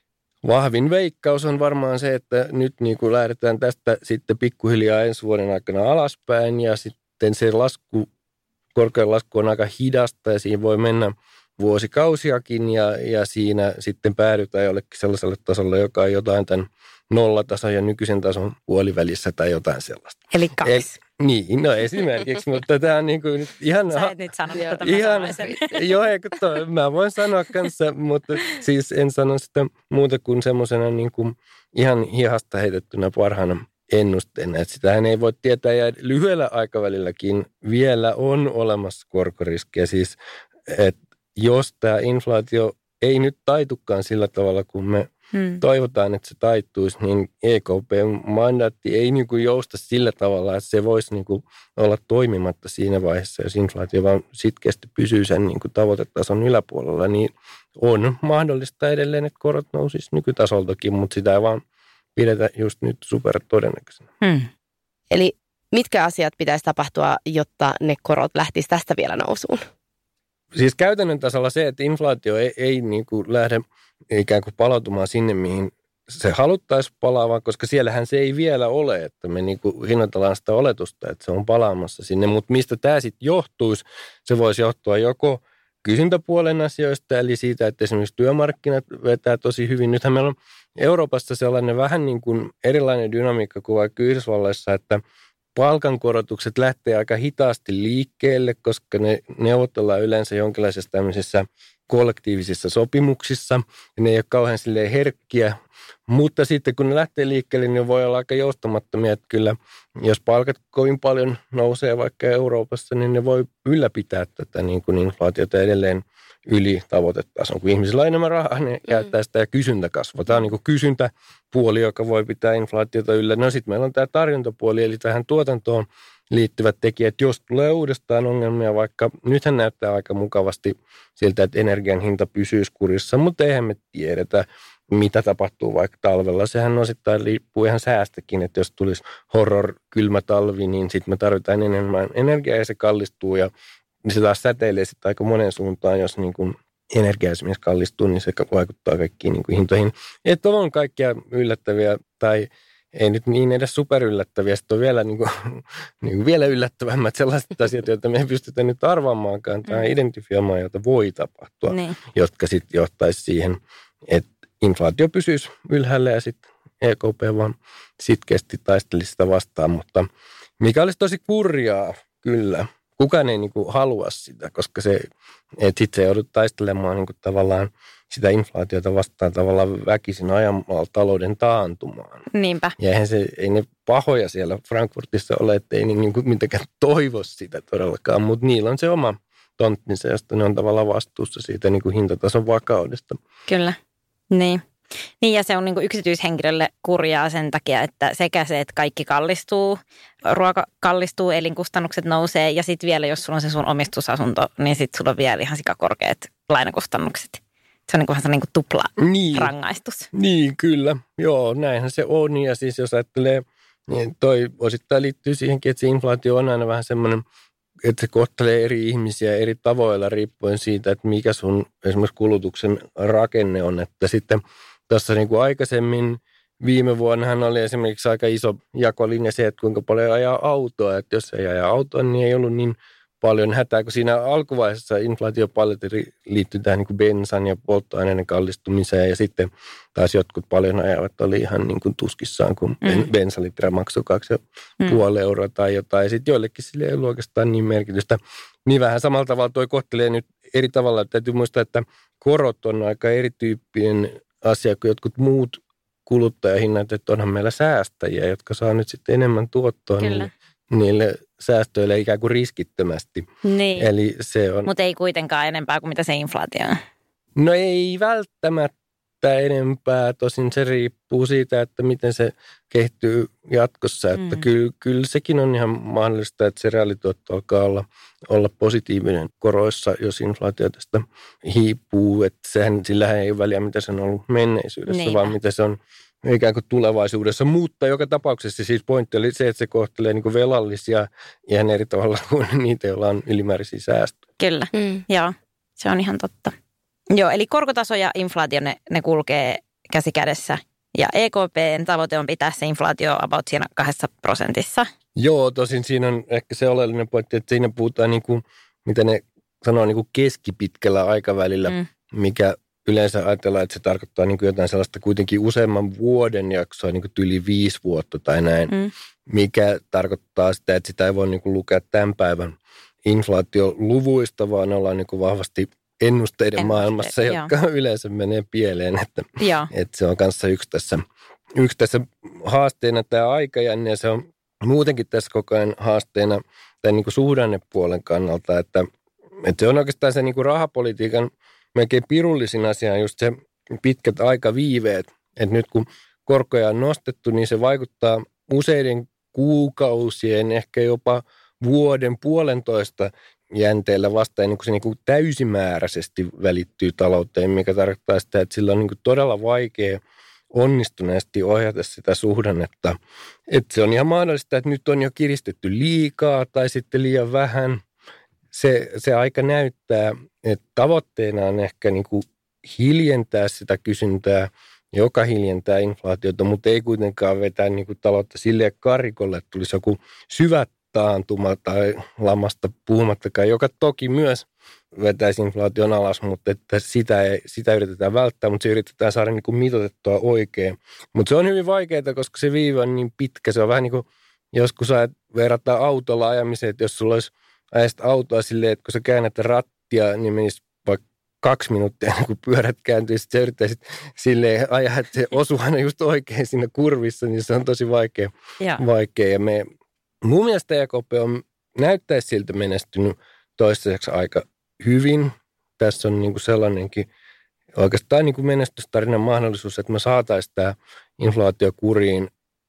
vahvin veikkaus on varmaan se, että nyt niin kuin lähdetään tästä sitten pikkuhiljaa ensi vuoden aikana alaspäin ja sitten se lasku, korkean lasku on aika hidasta ja siinä voi mennä vuosikausiakin ja, ja siinä sitten päädytään jollekin sellaiselle tasolle, joka on jotain tämän nollatason ja nykyisen tason puolivälissä tai jotain sellaista. Eli kaksi. El, niin, no esimerkiksi, mutta tämä on niin kuin nyt ihan. Sä et nyt sano tätä, mä ihan, sanoin sen. Joo, eikö toi, mä voin sanoa kanssa, mutta siis en sano sitä muuta kuin semmoisena niin kuin ihan hihasta heitettynä parhaana ennusteena. Että sitähän ei voi tietää ja lyhyellä aikavälilläkin vielä on olemassa korkoriskiä. Siis, että jos tämä inflaatio ei nyt taitukaan sillä tavalla, kun me hmm. toivotaan, että se taittuisi, niin E K P-mandaatti ei niin kuin jousta sillä tavalla, että se voisi niin kuin olla toimimatta siinä vaiheessa, jos inflaatio vaan sitkeästi pysyy sen niin kuin tavoitetason yläpuolella, niin on mahdollista edelleen, että korot nousisi nykytasoltakin, mutta sitä ei vaan pidetä just nyt super todennäköisenä. Hmm. Eli mitkä asiat pitäisi tapahtua, jotta ne korot lähtisi tästä vielä nousuun? Siis käytännön tasolla se, että inflaatio ei, ei niin kuin lähde ikään kuin palautumaan sinne, mihin se haluttaisiin palaamaan, koska siellähän se ei vielä ole, että me niin kuin hinnoitellaan sitä oletusta, että se on palaamassa sinne. Mutta mistä tämä sitten johtuisi, se voisi johtua joko kysyntäpuolen asioista, eli siitä, että esimerkiksi työmarkkinat vetää tosi hyvin. Nythän meillä on Euroopassa sellainen vähän niin kuin erilainen dynamiikka kuin vaikka Yhdysvalloissa, että palkankorotukset lähtee aika hitaasti liikkeelle, koska ne neuvotellaan yleensä jonkinlaisissa tämmöisissä kollektiivisissa sopimuksissa, ja ne ei ole kauhean silleen herkkiä, mutta sitten kun ne lähtee liikkeelle, niin ne voi olla aika joustamattomia, että kyllä jos palkat kovin paljon nousee vaikka Euroopassa, niin ne voi ylläpitää tätä niin kuin inflaatiota edelleen yli tavoitetason. Kun ihmisillä on enemmän rahaa, ne käyttää sitä ja kysyntä kasvaa. Tämä on niin kuin kysyntäpuoli, joka voi pitää inflaatiota yllä. No sitten meillä on tämä tarjontapuoli, eli tähän tuotantoon liittyvät tekijät, jos tulee uudestaan ongelmia, vaikka nythän näyttää aika mukavasti siltä, että energian hinta pysyisi kurissa, mutta eihän me tiedetä, mitä tapahtuu vaikka talvella. Sehän osittain riippuu ihan säästäkin, että jos tulisi horror kylmä talvi, niin sitten me tarvitaan enemmän energiaa ja se kallistuu ja se taas säteilee sitten aika monen suuntaan, jos niin kuin energia esimerkiksi kallistuu, niin se vaikuttaa kaikkiin niin kuin hintoihin. Että on kaikkia yllättäviä tai ei nyt niin edes superyllättäviä, sitten on vielä, niin kuin, niin kuin vielä yllättävämmät sellaiset asiat, joita me ei pystytä nyt arvaamaankaan tai mm. identifioimaan, joita voi tapahtua, niin. Jotka sitten johtaisi siihen, että inflaatio pysyisi ylhäällä ja sitten E K P vaan sitkeästi taistelisi sitä vastaan, mutta mikä olisi tosi kurjaa, kyllä. Kukaan ei niin kuin halua sitä, koska se, että sitten se joudut taistelemaan niin kuin tavallaan sitä inflaatiota vastaan tavallaan väkisin ajamalla talouden taantumaan. Niinpä. Ja eihän se, ei ne pahoja siellä Frankfurtissa ole, että ei niin kuin mitenkään toivo sitä todellakaan, mutta niillä on se oma tonttinsa, josta ne on tavallaan vastuussa siitä niin kuin hintatason vakaudesta. Kyllä, niin. Niin ja se on niin kuin yksityishenkilölle kurjaa sen takia, että sekä se, että kaikki kallistuu, ruoka kallistuu, elinkustannukset nousee ja sitten vielä jos sulla on se sun omistusasunto, niin sitten sulla on vielä ihan sikakorkeat lainakustannukset. Se on niin kuin, niin kuin tupla niin. rangaistus. Niin, kyllä. Joo, näinhän se on. Ja siis jos ajattelee, niin toi osittain liittyy siihenkin, että se inflaatio on aina vähän semmoinen, että se kohtelee eri ihmisiä eri tavoilla riippuen siitä, että mikä sun esimerkiksi kulutuksen rakenne on. Että sitten tuossa niin kuin aikaisemmin viime vuonnahan oli esimerkiksi aika iso jakolinja se, että kuinka paljon ajaa autoa. Että jos ei ajaa autoa, niin ei ollut niin paljon hätää, kun siinä alkuvaiheessa inflaatiopalletti liittyy tähän niin kuin bensan ja polttoaineiden kallistumiseen ja sitten taas jotkut paljon ajavat oli ihan niin kuin tuskissaan, kun mm. bensalitra maksoi kaksi ja mm. puoli euroa tai jotain. Ja sitten joillekin sille ei ollut oikeastaan niin merkitystä. Niin vähän samalla tavalla toi kohtelee nyt eri tavalla. Täytyy muistaa, että korot on aika erityyppinen asia kuin jotkut muut kuluttajahinnat, että onhan meillä säästäjiä, jotka saa nyt sitten enemmän tuottoa niille, niille säästöille ikään kuin riskittömästi. Niin. Eli se on... Mutta ei kuitenkaan enempää kuin mitä se inflaatio on. No ei välttämättä enempää, tosin se riippuu siitä, että miten se kehittyy jatkossa. Että mm. kyllä, kyllä sekin on ihan mahdollista, että se reaalituotto alkaa olla, olla positiivinen koroissa, jos inflaatio tästä hiipuu. Että sehän, sillähän ei ole väliä, mitä se on ollut menneisyydessä, Niinpä. vaan mitä se on ikään kuin tulevaisuudessa. Mutta joka tapauksessa siis pointti oli se, että se kohtelee niin kuin velallisia ihan eri tavalla kuin niitä, joilla on ylimääräisiä säästöjä. Kyllä, mm. joo, se on ihan totta. Joo, eli korkotaso ja inflaatio, ne, ne kulkee käsi kädessä. Ja E K P:n tavoite on pitää se inflaatio about siinä kahdessa prosentissa. Joo, tosin siinä on ehkä se oleellinen pointti, että siinä puhutaan niin kuin, mitä ne sanoo niin kuin keskipitkällä aikavälillä, mm. mikä yleensä ajatellaan, että se tarkoittaa niin kuin jotain sellaista kuitenkin useamman vuoden jaksoa, niin kuin yli viisi vuotta tai näin, mm. mikä tarkoittaa sitä, että sitä ei voi niin kuin lukea tämän päivän inflaatioluvuista, vaan ollaan niin kuin vahvasti ennusteiden Ennuste, maailmassa, jotka joo. yleensä menee pieleen, että, että se on kanssa yksi tässä, yksi tässä haasteena tämä aikajänne ja se on muutenkin tässä koko ajan haasteena tämän niin kuin suhdannepuolen kannalta, että, että se on oikeastaan se niin kuin rahapolitiikan melkein pirullisin asia just se pitkät aikaviiveet, että nyt kun korkoja on nostettu, niin se vaikuttaa useiden kuukausien, ehkä jopa vuoden puolentoista jänteellä vasta ennen kuin se niin kuin täysimääräisesti välittyy talouteen, mikä tarkoittaa sitä, että sillä on niin kuin todella vaikea onnistuneesti ohjata sitä suhdannetta. Että se on ihan mahdollista, että nyt on jo kiristetty liikaa tai sitten liian vähän. Se, se aika näyttää, että tavoitteena on ehkä niin kuin hiljentää sitä kysyntää joka hiljentää inflaatiota, mutta ei kuitenkaan vetää niin kuin taloutta silleen karikolle, että tulisi joku syvä taantuma tai lamasta puhumattakaan, joka toki myös vetäisi inflaation alas, mutta että sitä, ei, sitä yritetään välttää, mutta se yritetään saada niin kuin mitoitettua oikein. Mutta se on hyvin vaikeaa, koska se viiva on niin pitkä. Se on vähän niin kuin joskus verrataan autolla ajamiseen, että jos sulla olisi ajasta autoa silleen, että kun sä käännät rattia, niin menisi vaikka kaksi minuuttia, kun pyörät kääntyisi, sitten sä yrittäisit silleen ajaa, että se osuu aina just oikein siinä kurvissa, niin se on tosi vaikea. Ja, vaikea. ja me, mun mielestä E K P on näyttäisi siltä menestynyt toistaiseksi aika hyvin. Tässä on niin kuin sellainenkin oikeastaan niin kuin menestystarinan mahdollisuus, että me saataisiin tämä inflaatio kuriin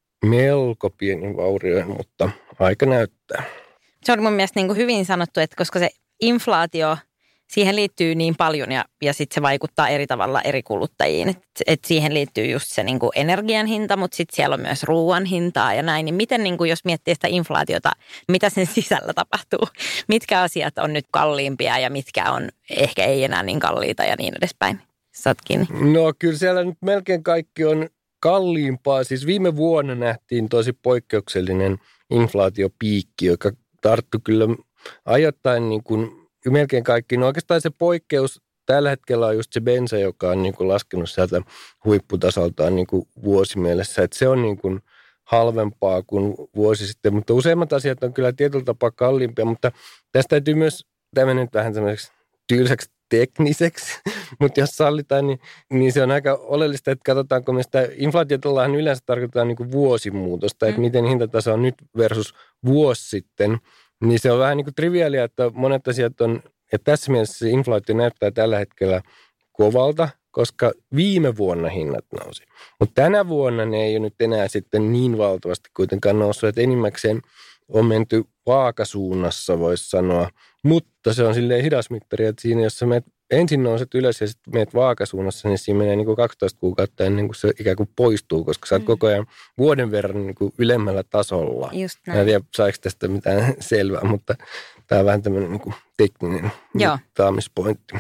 melko pienin vaurioin, mutta aika näyttää. Se on mun mielestä niin kuin hyvin sanottu, että koska se inflaatio, siihen liittyy niin paljon ja, ja sitten se vaikuttaa eri tavalla eri kuluttajiin. Että et siihen liittyy just se niin kuin energian hinta, mutta sitten siellä on myös ruoan hintaa ja näin. Niin miten niin kuin jos miettii sitä inflaatiota, mitä sen sisällä tapahtuu? Mitkä asiat on nyt kalliimpia ja mitkä on ehkä ei enää niin kalliita ja niin edespäin? Saat kiinni. No kyllä siellä nyt melkein kaikki on kalliimpaa. Siis viime vuonna nähtiin tosi poikkeuksellinen inflaatiopiikki, joka tarttui kyllä ajoittain niin kuin melkein kaikki. No oikeastaan se poikkeus tällä hetkellä on just se bensa, joka on niin kuin laskenut sieltä huipputasoltaan niin kuin vuosimielessä. Että se on niin kuin halvempaa kuin vuosi sitten, mutta useimmat asiat on kyllä tietyllä tapaa kalliimpia, mutta tästä täytyy myös tämmöinen vähän semmoiseksi tylsäksi tekniseksi, mutta jos sallitaan, niin, niin se on aika oleellista, että katsotaanko me sitä, inflaatiotallahan yleensä tarkoittaa niin kuin vuosimuutosta, että mm. miten hintataso on nyt versus vuosi sitten, niin se on vähän niin kuin triviaalia, että monet asiat on, että tässä mielessä se inflaatio näyttää tällä hetkellä kovalta, koska viime vuonna hinnat nousi. Mutta tänä vuonna ne ei ole nyt enää sitten niin valtavasti kuitenkaan noussut, että enimmäkseen on menty vaakasuunnassa, voisi sanoa. Mutta se on silleen hidas mittari, että siinä jos sä menet ensin nouset ylös ja sitten menet vaakasuunnassa, niin siinä menee niin kuin kaksitoista kuukautta ennen kuin se ikään kuin poistuu, koska sä oot mm. koko ajan vuoden verran niin kuin ylemmällä tasolla. Just näin. Mä en tiedä, saiko tästä mitään selvää, mutta tämä on vähän tämmöinen niin kuin tekninen mittaamispointti.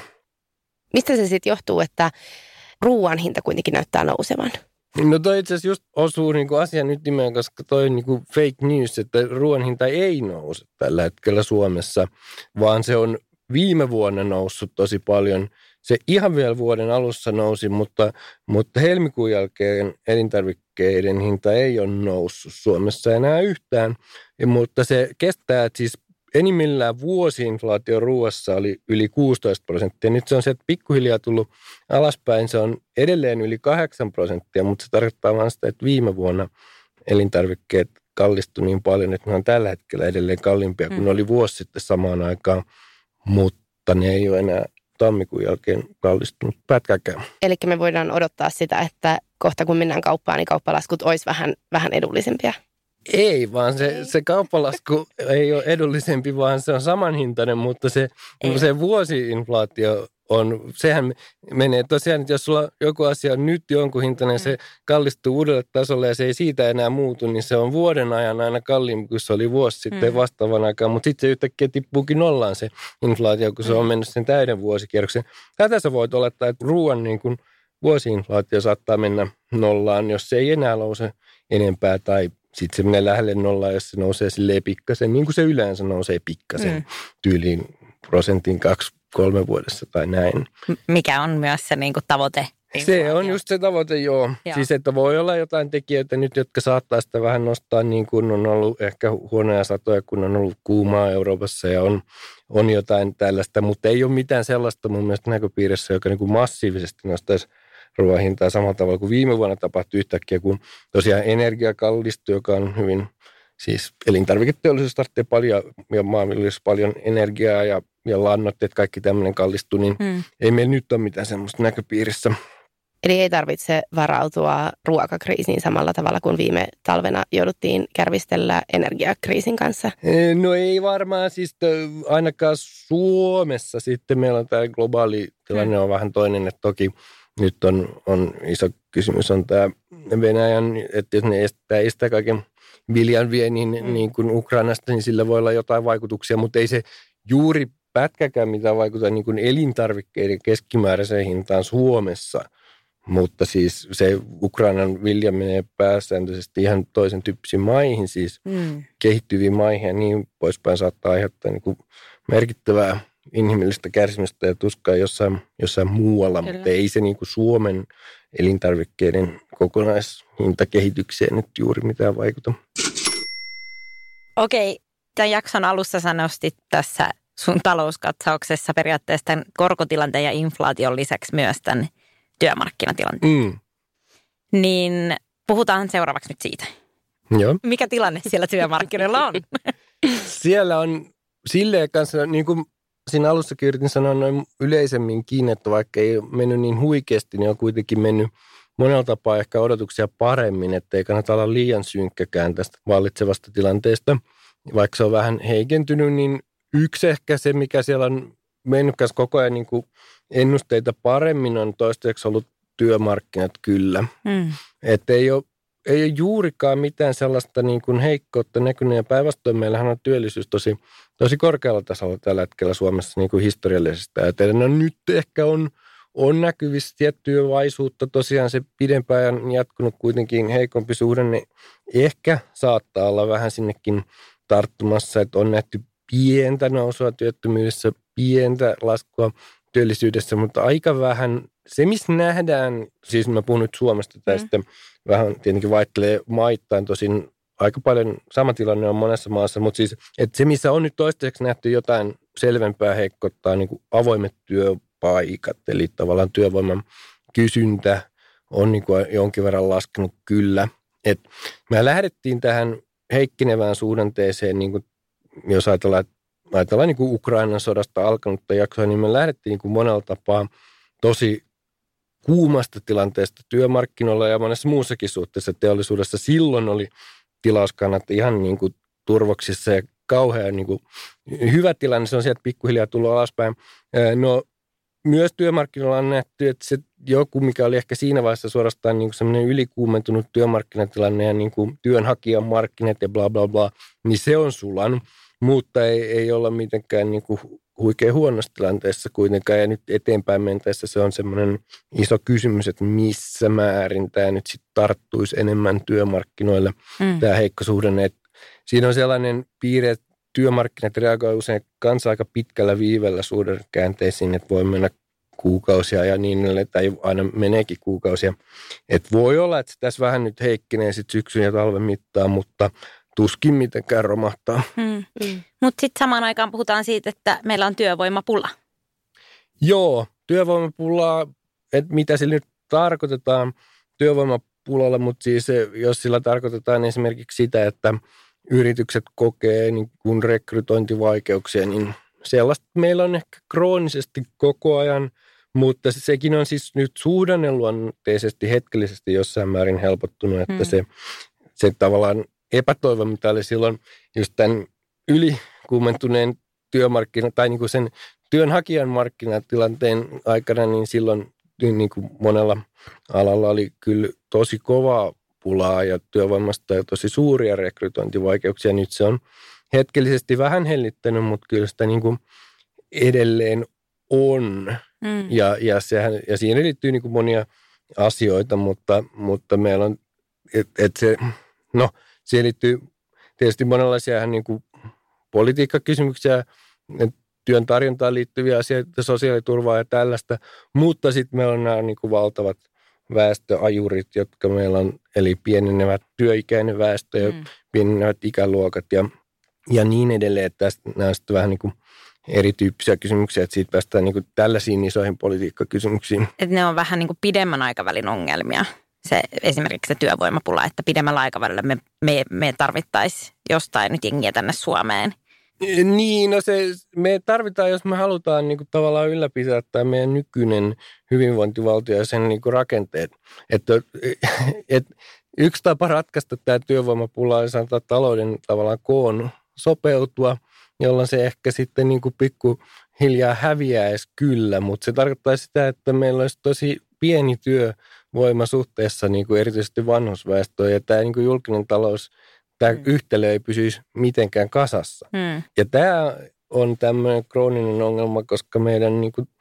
Mistä se sitten johtuu, että ruoan hinta kuitenkin näyttää nousevan? No toi itse asiassa just osuu niinku asian ytimeen, koska toi niinku fake news, että ruoan hinta ei nouse tällä hetkellä Suomessa, vaan se on viime vuonna noussut tosi paljon. Se ihan vielä vuoden alussa nousi, mutta, mutta helmikuun jälkeen elintarvikkeiden hinta ei ole noussut Suomessa enää yhtään. Ja, mutta se kestää, että siis enimmillään vuosi-inflaatio ruoassa oli yli kuusitoista prosenttia. Nyt se on se, että pikkuhiljaa tullut alaspäin. Se on edelleen yli kahdeksan prosenttia, mutta se tarkoittaa vain sitä, että viime vuonna elintarvikkeet kallistui niin paljon, että ne on tällä hetkellä edelleen kalliimpia kuin mm. ne oli vuosi sitten samaan aikaan, mutta ne ei ole enää tammikuun jälkeen kallistunut pätkäkään. Eli me voidaan odottaa sitä, että kohta kun mennään kauppaan, niin kauppalaskut olisi vähän, vähän edullisempia. Ei, vaan se, se kauppalasku ei ole edullisempi, vaan se on samanhintainen, mutta se, se vuosi-inflaatio on, sehän menee tosiaan, että jos sulla joku asia on nyt jonkun hintainen, se kallistuu uudelle tasolle ja se ei siitä enää muutu, niin se on vuoden ajan aina kalliimpi kuin se oli vuosi sitten vastaavan aikaan, mutta sitten se yhtäkkiä tippuukin nollaan se inflaatio, kun se on mennyt sen täyden vuosikierroksen. Tätä sä voit olettaa, että ruoan niin kuin vuosi-inflaatio saattaa mennä nollaan, jos se ei enää nouse enempää tai sitten se menee lähelle nollaa, jos se nousee silleen pikkasen, niin kuin se yleensä nousee pikkasen mm. tyyliin prosentin kaksi, kolme vuodessa tai näin. Mikä on myös se niin kuin tavoite? Se on just se tavoite, joo. joo. Siis että voi olla jotain tekijöitä nyt, jotka saattaa sitä vähän nostaa, niin kuin on ollut ehkä huonoja satoja, kun on ollut kuumaa Euroopassa ja on, on jotain tällaista, mutta ei ole mitään sellaista mun mielestä näköpiirissä, joka niin kuin massiivisesti nostaisi ruoan hintaa samalla tavalla kuin viime vuonna tapahtui yhtäkkiä, kun tosiaan energia kallistui, joka on hyvin, siis elintarviketeollisuus tarvitsee paljon ja maanviljelys paljon energiaa ja, ja lannoitteet, kaikki tämmöinen kallistuu, niin hmm. ei meillä nyt ole mitään semmoista näköpiirissä. Eli ei tarvitse varautua ruokakriisiin samalla tavalla kuin viime talvena jouduttiin kärvistellä energiakriisin kanssa? No ei varmaan, siis ainakaan Suomessa sitten meillä on tämä globaali tilanne on vähän toinen, että toki nyt on, on iso kysymys on tämä Venäjän, että jos ne estää, estää kaiken viljan viennin mm. niin kuin Ukrainasta, niin sillä voi olla jotain vaikutuksia, mutta ei se juuri pätkäkään mitään vaikuta niin kuin elintarvikkeiden keskimääräiseen hintaan Suomessa. Mutta siis se Ukrainan vilja menee pääsääntöisesti ihan toisen tyyppisiin maihin, siis mm. kehittyviin maihin ja niin poispäin saattaa aiheuttaa niin kuin merkittävää inhimillistä kärsimystä ja tuskaa jossain, jossain muualla, Kyllä. mutta ei se niin kuin Suomen elintarvikkeiden kokonaishintakehitykseen nyt juuri mitään vaikuta. Okei, tämän jakson alussa sä nostit tässä sun talouskatsauksessa periaatteessa tämän korkotilanteen ja inflaation lisäksi myös tämän työmarkkinatilanteen. Mm. Niin puhutaan seuraavaksi nyt siitä. Joo. Mikä tilanne siellä työmarkkinoilla on? Siellä on silleen kanssa, niin kuin siinä alussakin yritin sanoa noin yleisemminkin, että vaikka ei ole mennyt niin huikeasti, niin on kuitenkin mennyt monella tapaa ehkä odotuksia paremmin, että ei kannata olla liian synkkäkään tästä vallitsevasta tilanteesta. Vaikka se on vähän heikentynyt, niin yksi ehkä se, mikä siellä on mennyt kanssa koko ajan niin kuin ennusteita paremmin, on toistaiseksi ollut työmarkkinat kyllä. Mm. Että ei ole, ei ole juurikaan mitään sellaista niin kuin heikkoutta näkynyt. Ja päinvastoin meillähän on työllisyys tosi, tosi korkealla tasolla tällä hetkellä Suomessa niin kuin historiallisesta. Ja no nyt ehkä on, on näkyvissä tiettyä vaisuutta. Tosiaan se pidempään jatkunut kuitenkin heikompi suhdanne ehkä saattaa olla vähän sinnekin tarttumassa, että on nähty pientä nousua työttömyydessä, pientä laskua työllisyydessä, mutta aika vähän. Se, missä nähdään, siis mä puhun nyt Suomesta tästä, mm. vähän tietenkin vaihtelee maittain, tosin aika paljon sama tilanne on monessa maassa, mutta siis, että se, missä on nyt toistaiseksi nähty jotain selvempää heikkouttaa, niin kuin avoimet työpaikat, eli tavallaan työvoiman kysyntä on niin kuin jonkin verran laskenut kyllä. Et me lähdettiin tähän heikkenevään suhdanteeseen, niin kuin jos ajatellaan, ajatellaan niin kuin Ukrainan sodasta alkanutta jaksoa, niin me lähdettiin niin kuin monella tapaa tosi kuumasta tilanteesta työmarkkinoilla ja monessa muussakin suhteessa teollisuudessa. Silloin oli tilauskannat ihan niin kuin turvoksissa ja kauhean niin kuin hyvä tilanne. Se on sieltä pikkuhiljaa tullut alaspäin. No, myös työmarkkinoilla on nähty, että se joku, mikä oli ehkä siinä vaiheessa suorastaan niin kuin semmoinen ylikuumentunut työmarkkinatilanne ja niin kuin työnhakijan markkinat ja bla bla bla, niin se on sulanut, mutta ei, ei olla mitenkään niin kuin huikein huonossa tilanteessa kuitenkaan. Ja nyt eteenpäin mentäessä se on semmoinen iso kysymys, että missä määrin tämä nyt sitten tarttuisi enemmän työmarkkinoille, mm. tämä heikko suhdanne. Et siinä on sellainen piirre, että työmarkkinat reagoivat usein kanssa aika pitkällä viivellä suhdannekäänteisiin, että voi mennä kuukausia ja niin edelleen, tai aina meneekin kuukausia. Että voi olla, että se tässä vähän nyt heikkenee sitten syksyn ja talven mittaan, mutta tuskin mitenkään romahtaa. Hmm. Hmm. Mutta sitten samaan aikaan puhutaan siitä, että meillä on työvoimapula. Joo, työvoimapulaa, että mitä sillä nyt tarkoitetaan työvoimapulalla, mutta siis jos sillä tarkoitetaan esimerkiksi sitä, että yritykset kokee niin kun rekrytointivaikeuksia, niin sellaista meillä on ehkä kroonisesti koko ajan, mutta sekin on siis nyt suhdanneluonteisesti hetkellisesti jossain määrin helpottunut, että hmm. se, se tavallaan epätoivo, mitä oli silloin just tämän ylikuumentuneen työmarkkina- tai niin kuin sen työnhakijan markkinatilanteen aikana, niin silloin niin kuin monella alalla oli kyllä tosi kovaa pulaa ja työvoimasta ja tosi suuria rekrytointivaikeuksia. Nyt se on hetkellisesti vähän hellittänyt, mutta kyllä sitä niin kuin edelleen on. Mm. Ja, ja, sehän, ja siihen liittyy niin kuin monia asioita, mutta, mutta meillä on, että et se, no, siihen liittyy tietysti monenlaisia niin kuin politiikkakysymyksiä, työn tarjontaan liittyviä asioita, sosiaaliturvaa ja tällaista, mutta sitten meillä on nämä niin kuin valtavat väestöajurit, jotka meillä on, eli pienenevät työikäinen väestö ja mm. pienenevät ikäluokat ja, ja niin edelleen, että tästä nämä on sitten vähän niin kuin erityyppisiä kysymyksiä, että siitä päästään niin kuin tällaisiin isoihin politiikkakysymyksiin. Että ne on vähän niin kuin pidemmän aikavälin ongelmia. Se, esimerkiksi se työvoimapula, että pidemmällä aikavälillä me, me, me tarvittaisiin jostain nyt jengiä tänne Suomeen. Niin, no se, me tarvitaan, jos me halutaan niin kuin tavallaan ylläpitää tämä meidän nykyinen hyvinvointivaltio ja sen niin kuin rakenteet. Että, et, yksi tapa ratkaista tämä työvoimapula on sanotaan talouden tavallaan koon sopeutua, jolloin se ehkä sitten niin kuin pikkuhiljaa häviäisi kyllä, mutta se tarkoittaa sitä, että meillä olisi tosi pieni työvoima suhteessa niin kuin erityisesti vanhusväestöön ja tämä niin kuin julkinen talous, tämä mm. yhtälö ei pysyisi mitenkään kasassa. Mm. Ja tämä on tämmöinen krooninen ongelma, koska meidän niin kuin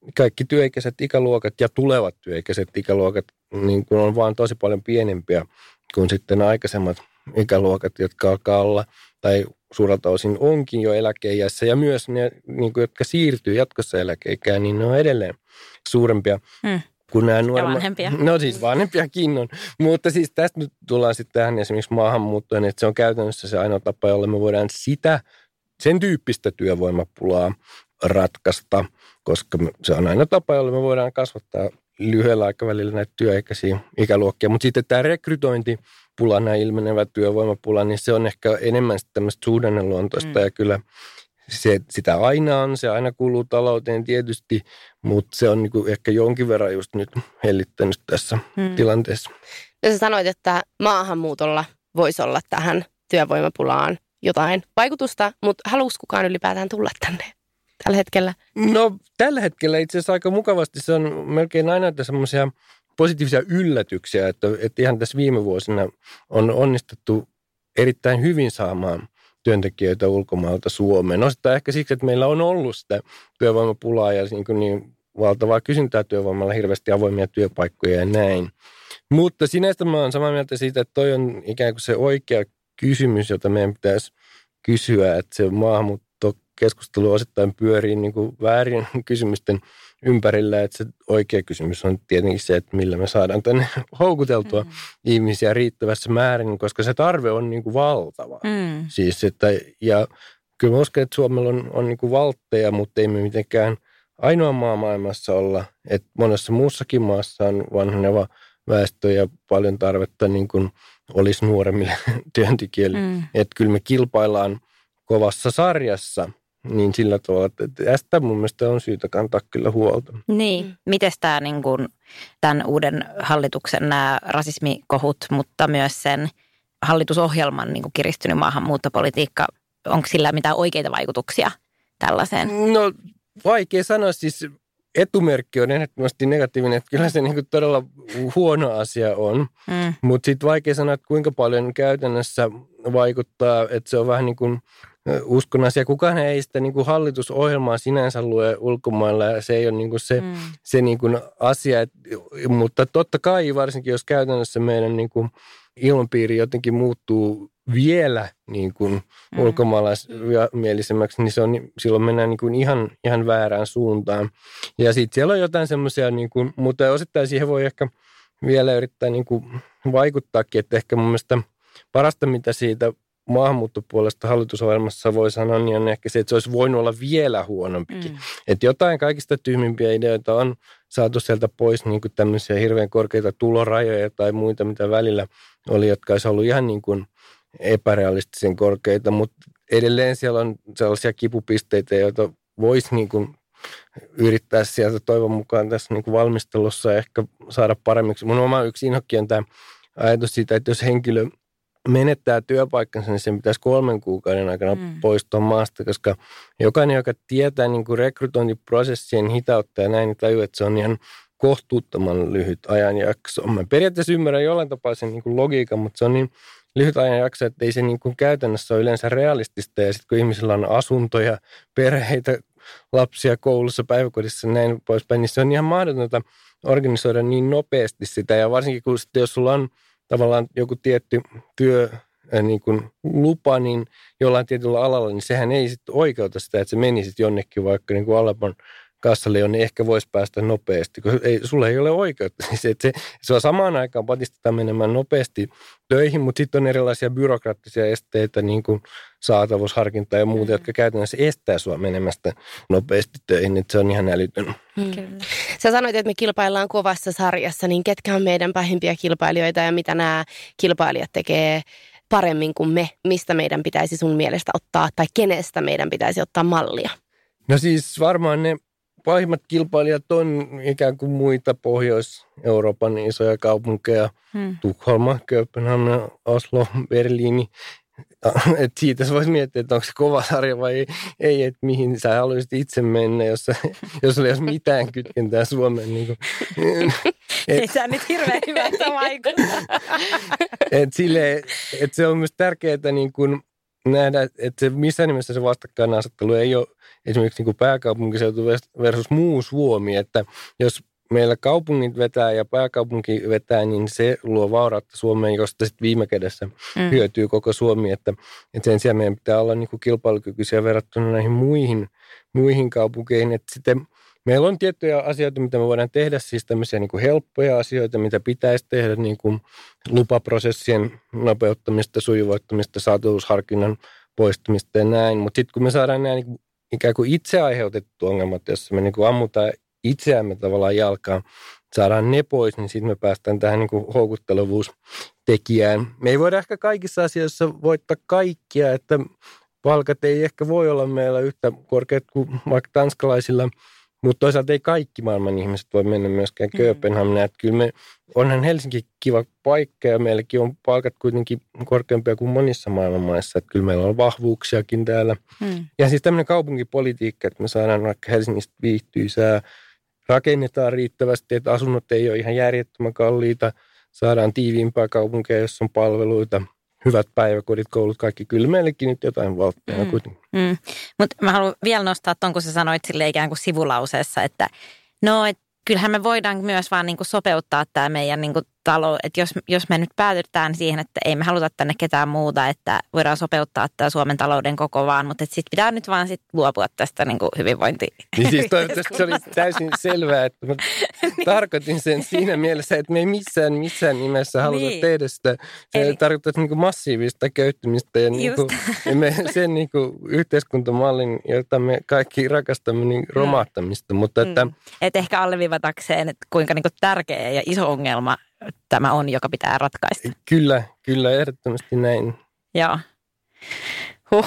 kaikki työikäiset ikäluokat ja tulevat työikäiset ikäluokat niin kuin on vaan tosi paljon pienempiä kuin sitten aikaisemmat ikäluokat, jotka alkaa olla, tai suurelta osin onkin jo eläkeiässä, ja myös ne, niin kuin, jotka siirtyy jatkossa eläkeikään, niin ne on edelleen suurempia Hmm. kuin nämä nuoremmat. Ja vanhempia. No siis vanhempiakin on. Mutta siis tästä nyt tullaan sitten tähän esimerkiksi maahanmuuttoon, että se on käytännössä se ainoa tapa, jolla me voidaan sitä, sen tyyppistä työvoimapulaa ratkaista, koska se on aina tapa, jolla me voidaan kasvattaa lyhyellä aikavälillä näitä työikäisiä ikäluokkia. Mutta sitten tämä rekrytointipulana ilmenevä työvoimapula, niin se on ehkä enemmän tämmöistä suhdanneluontoista mm. ja kyllä se, sitä aina on, se aina kuuluu talouteen tietysti, mutta se on niinku ehkä jonkin verran just nyt hellittänyt tässä mm. tilanteessa. Ja sä sanoit, että maahanmuutolla voisi olla tähän työvoimapulaan jotain vaikutusta, mutta haluaisi kukaan ylipäätään tulla tänne tällä hetkellä? No tällä hetkellä itse asiassa aika mukavasti se on melkein aina semmoisia positiivisia yllätyksiä, että, että ihan tässä viime vuosina on onnistuttu erittäin hyvin saamaan työntekijöitä ulkomailta Suomeen. Osittain ehkä siksi, että meillä on ollut sitä työvoimapulaa ja niin, kuin niin valtavaa kysyntää työvoimalla, hirveästi avoimia työpaikkoja ja näin. Mutta sinänsä mä oon samaa mieltä siitä, että toi on ikään kuin se oikea kysymys, jota meidän pitäisi kysyä, että se maahanmuuttokeskustelu osittain pyörii niin kuin väärin kysymysten ympärillä, että se oikea kysymys on tietenkin se, että millä me saadaan tänne houkuteltua mm. ihmisiä riittävässä määrin, koska se tarve on niin kuin valtava. Mm. Siis, että, ja kyllä mä uskon, että Suomella on, on niin kuin valtteja, mutta ei me mitenkään ainoa maa maailmassa olla, että monessa muussakin maassa on vanheneva väestö ja paljon tarvetta niin kuin olisi nuoremmille työntekijöille. Mm. Että kyllä me kilpaillaan kovassa sarjassa, niin sillä tavalla, että tästä mun mielestä on syytä kantaa kyllä huolta. Niin, mm. miten tämä niin kuin, tämän uuden hallituksen nämä rasismikohut, mutta myös sen hallitusohjelman niin kuin kiristynyt maahanmuuttopolitiikka, onko sillä mitään oikeita vaikutuksia tällaiseen? No vaikea sanoa, siis etumerkki on ehdottomasti negatiivinen, että kyllä se niin kuin todella huono asia on, mm. mutta sitten vaikea sanoa, että kuinka paljon käytännössä vaikuttaa, että se on vähän niin kuin uskon asia. Kukaan ei sitä niin kuin hallitusohjelmaa sinänsä lue ulkomailla ja se ei ole niin kuin se, mm. se niin kuin asia, et, mutta totta kai varsinkin jos käytännössä meidän niin kuin ilmapiiri jotenkin muuttuu vielä niin kuin mm. ulkomaalaismielisemmäksi, niin se on, silloin mennään niin kuin ihan, ihan väärään suuntaan. Ja sitten siellä on jotain semmoisia, niin kuin, mutta osittain siihen voi ehkä vielä yrittää niin kuin vaikuttaakin, että ehkä mun mielestä parasta, mitä siitä maahanmuuttopuolesta hallitusohjelmassa voi sanoa, niin on ehkä se, että se olisi voinut olla vielä huonompikin. Mm. Että jotain kaikista tyhmimpiä ideoita on saatu sieltä pois, niin kuin tämmöisiä hirveän korkeita tulorajoja tai muita, mitä välillä oli, jotka olisi ollut ihan niin kuin epärealistisen korkeita, mutta edelleen siellä on sellaisia kipupisteitä, joita voisi niin kuin yrittää sieltä toivon mukaan tässä niin kuin valmistelussa ehkä saada paremmiksi. Mun oma yksi inhokki on tämä ajatus siitä, että jos henkilö menettää työpaikkansa, niin sen pitäisi kolmen kuukauden aikana mm. poistua maasta, koska jokainen, joka tietää niin kuin rekrytointiprosessien hitautta ja näin, niin tajuu, että se on ihan kohtuuttoman lyhyt ajanjakso. Mä periaatteessa ymmärrän jollain tapaa sen niin kuin logiikan, mutta se on niin lyhyt ajanjakso, että ei se niin kuin käytännössä ole yleensä realistista. Ja sitten kun ihmisillä on asuntoja, perheitä, lapsia koulussa, päiväkodissa ja näin poispäin, niin se on ihan mahdotonta organisoida niin nopeasti sitä. Ja varsinkin kun sitten, jos sulla on tavallaan joku tietty työ, niin kuin lupa, niin jollain tietyllä alalla, niin sehän ei sitten oikeuta sitä, että se menisit jonnekin vaikka niin kuin Alapon kassalle, jonne ehkä voisi päästä nopeasti, koska ei, sulla ei ole oikeutta. Siis, että se, se on samaan aikaan patistetaan menemään nopeasti töihin, mutta sitten on erilaisia byrokraattisia esteitä, niin kuin saatavuusharkinta ja muuta, mm. jotka käytännössä estää sua menemästä nopeasti töihin, että se on ihan älytön. Mm. Sä sanoit, että me kilpaillaan kovassa sarjassa, niin ketkä on meidän pahimpia kilpailijoita ja mitä nämä kilpailijat tekee paremmin kuin me? Mistä meidän pitäisi sun mielestä ottaa tai kenestä meidän pitäisi ottaa mallia? No siis varmaan ne pahimmat kilpailijat on ikään kuin muita Pohjois-Euroopan isoja kaupunkeja, hmm. Tukholma, Kööpenhamina, Oslo, Berliini. Et siitä voisi miettiä, että onko se kova sarja vai ei, ei että mihin sä haluaisit itse mennä, jos, jos ei olisi mitään kytkentää Suomeen. Niin kuin, et, ei tämä nyt hirveän hyvältä vaikuttaa. Et sille, et se on myös tärkeää niin kuin nähdä, että se missään nimessä se vastakkainasettelu ei ole esimerkiksi niin kuin pääkaupunkiseutu versus muu Suomi, että jos meillä kaupungit vetää ja pääkaupunki vetää, niin se luo vaurautta Suomeen, josta sitten viime kädessä mm. hyötyy koko Suomi, että, että sen sijaan meidän pitää olla niin kuin kilpailukykyisiä verrattuna näihin muihin, muihin kaupunkeihin, että sitten meillä on tiettyjä asioita, mitä me voidaan tehdä, siis tämmöisiä niin kuin helppoja asioita, mitä pitäisi tehdä, niin kuin lupaprosessien nopeuttamista, sujuvoittamista, saatavuusharkinnan poistamista ja näin. Mutta sitten kun me saadaan nämä niin kuin ikään kuin itse aiheutettu ongelmat, jossa me niin kuin ammutaan itseämme tavallaan jalkaan, saadaan ne pois, niin sitten me päästään tähän niin kuin houkuttelevuustekijään. Me ei voida ehkä kaikissa asioissa voittaa kaikkia, että palkat ei ehkä voi olla meillä yhtä korkeat kuin vaikka tanskalaisilla, mutta toisaalta ei kaikki maailman ihmiset voi mennä myöskään Kööpenhaminaan. Että kyllä me, onhan Helsinki kiva paikka ja meilläkin on palkat kuitenkin korkeampia kuin monissa maailman maissa. Että kyllä meillä on vahvuuksiakin täällä. Mm. Ja siis tämmöinen kaupunkipolitiikka, että me saadaan vaikka Helsingistä viihtyisää, rakennetaan riittävästi, että asunnot ei ole ihan järjettömän kalliita, saadaan tiiviimpää kaupunkeja, jossa on palveluita, hyvät päiväkodit, koulut, kaikki. Kyllä meillekin nyt jotain valtteena mm. kuitenkin. Mm. Mutta mä haluan vielä nostaa ton, kun sä sanoit sille ikään kuin sivulauseessa, että no, et kyllähän me voidaan myös vaan niinku sopeuttaa tämä meidän niinku talo, että jos, jos me nyt päätytään siihen, että ei me haluta tänne ketään muuta, että voidaan sopeuttaa tämä Suomen talouden koko vaan, mutta sitten pitää nyt vaan sit luopua tästä niinku hyvinvointi. Niin siis toivottavasti se oli täysin selvää, että mä niin. tarkoitin sen siinä mielessä, että me ei missään, missään nimessä haluta niin. tehdä sitä. Se Eli... tarkoittaa niinku massiivista köyhtymistä ja niinku, me sen niinku yhteiskuntamallin, jota me kaikki rakastamme, niin romahtamista. Mutta että... Mm. Et ehkä alleviivatakseen, että kuinka niinku tärkeä ja iso ongelma tämä on, joka pitää ratkaista. Kyllä, kyllä, ehdottomasti näin. Joo. Huh.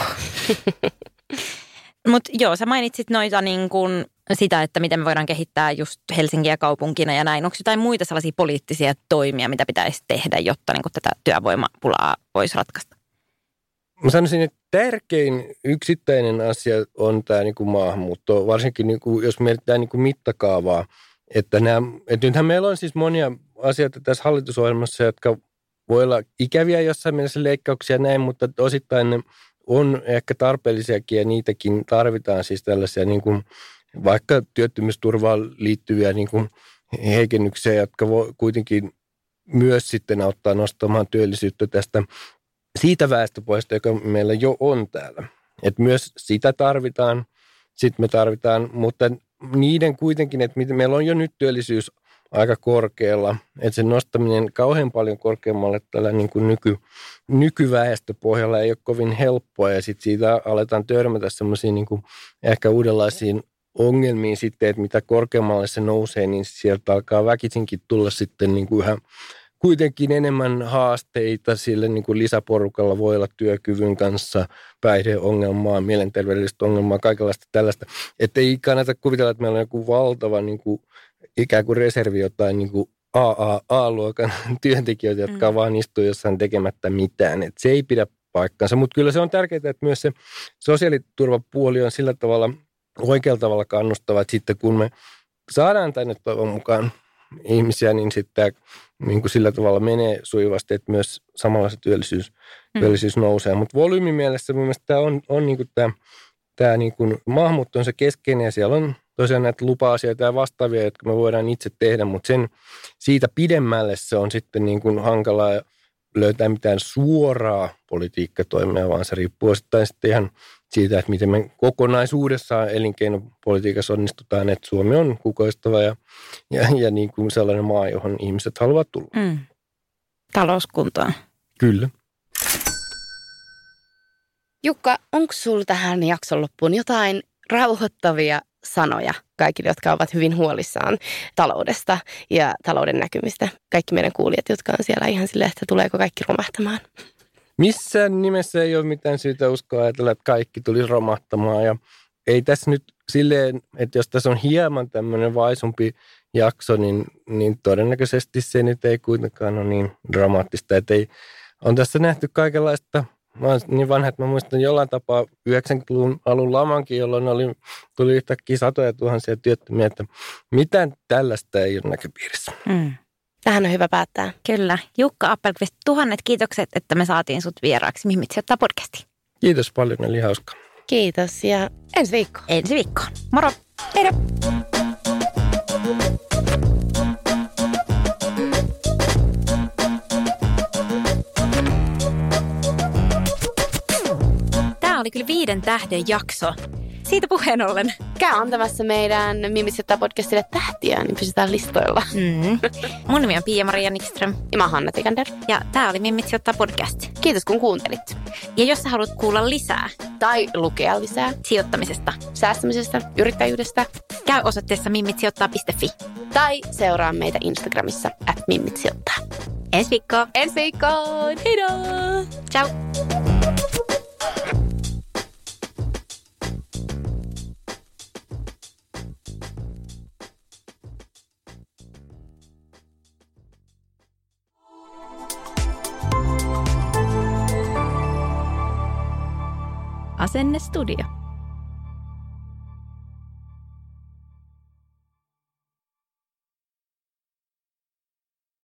Mutta joo, sä mainitsit noita niin kun sitä, että miten me voidaan kehittää just Helsinkiä kaupunkina ja näin. Onko jotain muita sellaisia poliittisia toimia, mitä pitäisi tehdä, jotta niin kun tätä työvoimapulaa voisi ratkaista? Mä sanoisin, että tärkein yksittäinen asia on tämä niin kuin maahanmuutto, varsinkin niin kuin, jos mietitään niin kuin mittakaavaa. Että, nämä, että nythän meillä on siis monia asioita tässä hallitusohjelmassa, jotka voi olla ikäviä jossain mielessä leikkauksia ja näin, mutta osittain ne on ehkä tarpeellisiakin ja niitäkin tarvitaan siis tällaisia niin kuin vaikka työttömyysturvaan liittyviä niin kuin heikennyksiä, jotka voi kuitenkin myös sitten auttaa nostamaan työllisyyttä tästä siitä väestöpohjasta, joka meillä jo on täällä. Että myös sitä tarvitaan, sitten me tarvitaan, mutta niiden kuitenkin, että meillä on jo nyt työllisyys aika korkealla, että sen nostaminen kauhean paljon korkeammalle tällä niin kuin nyky, nykyväestöpohjalla ei ole kovin helppoa ja sitten siitä aletaan törmätä semmoisiin niin kuin ehkä uudenlaisiin ongelmiin sitten, että mitä korkeammalle se nousee, niin sieltä alkaa väkisinkin tulla sitten niin kuin yhä kuitenkin enemmän haasteita, sille niin kuin lisäporukalla voi olla työkyvyn kanssa päihdeongelmaa, mielenterveydellistä ongelmaa, kaikenlaista tällaista. Että ei kannata kuvitella, että meillä on joku valtava niin kuin, ikään kuin reservi jotain niin kuin A A A-luokan työntekijöitä, jotka mm. vaan istuu jossain tekemättä mitään. Että se ei pidä paikkansa, mutta kyllä se on tärkeää, että myös se sosiaaliturvapuoli on sillä tavalla oikealla tavalla kannustava, että sitten kun me saadaan tänne toivon mukaan ihmisiä, niin sitten niin kuin sillä tavalla menee sujuvasti, että myös samalla se työllisyys, mm. työllisyys nousee. Mutta volyymimielessä mun mielestä tämä on, on niin kuin tämä, tämä niin kuin maahanmuutto on se keskeinen ja siellä on tosiaan näitä lupa-asioita ja vastaavia, jotka me voidaan itse tehdä, mutta sen siitä pidemmälle se on sitten niin kuin hankalaa löytää mitään suoraa politiikkatoimia, vaan se riippuu osittain sitten ihan siitä, että miten me kokonaisuudessaan elinkeinopolitiikassa onnistutaan, että Suomi on kukoistava ja, ja, ja niin kuin sellainen maa, johon ihmiset haluavat tulla. Mm. Talouskuntoon. Kyllä. Jukka, onko sinulla tähän jakson loppuun jotain rauhoittavia sanoja kaikille, jotka ovat hyvin huolissaan taloudesta ja talouden näkymistä? Kaikki meidän kuulijat, jotka on siellä ihan silleen, että tuleeko kaikki romahtamaan? Missään nimessä ei ole mitään syytä uskoa ajatella, että kaikki tulisi romahtamaan. Ja ei tässä nyt silleen, että jos tässä on hieman tämmöinen vaisumpi jakso, niin, niin todennäköisesti se nyt ei kuitenkaan ole niin dramaattista. Että ei, on tässä nähty kaikenlaista. Mä oon niin vanha, että mä muistan jollain tapaa yhdeksänkymmentäluvun alun lamankin, jolloin oli, tuli yhtäkkiä satoja tuhansia työttömiä, että mitään tällaista ei ole näköpiirissä. Mm. Tähän on hyvä päättää. Kyllä. Jukka Appelqvist, tuhannet kiitokset, että me saatiin sut vieraaksi Mimmitsi ottaa podcastiin. Kiitos paljon, oli hauskaa. Kiitos ja ensi viikko. Ensi viikkoon. Moro! Heidä! Tämä oli kyllä viiden tähden jakso. Siitä puheen ollen. Käy antamassa meidän Mimit Sijoittaa podcastille tähtiä, niin pysytään listoilla. Mm. Mun nimi on Pia-Maria Nikström. Ja mä oon Hanna Tikander. Ja tää oli Mimit Sijoittaa podcast. Kiitos kun kuuntelit. Ja jos sä haluat kuulla lisää Tai lukea lisää sijoittamisesta, säästämisestä, yrittäjyydestä, käy osoitteessa mimmitsijoittaa piste fi. tai seuraa meitä Instagramissa at Mimmit Sijoittaa. Ensi viikkoon. Ensi viikkoon! Heidå! Ciao! Asenne Studio.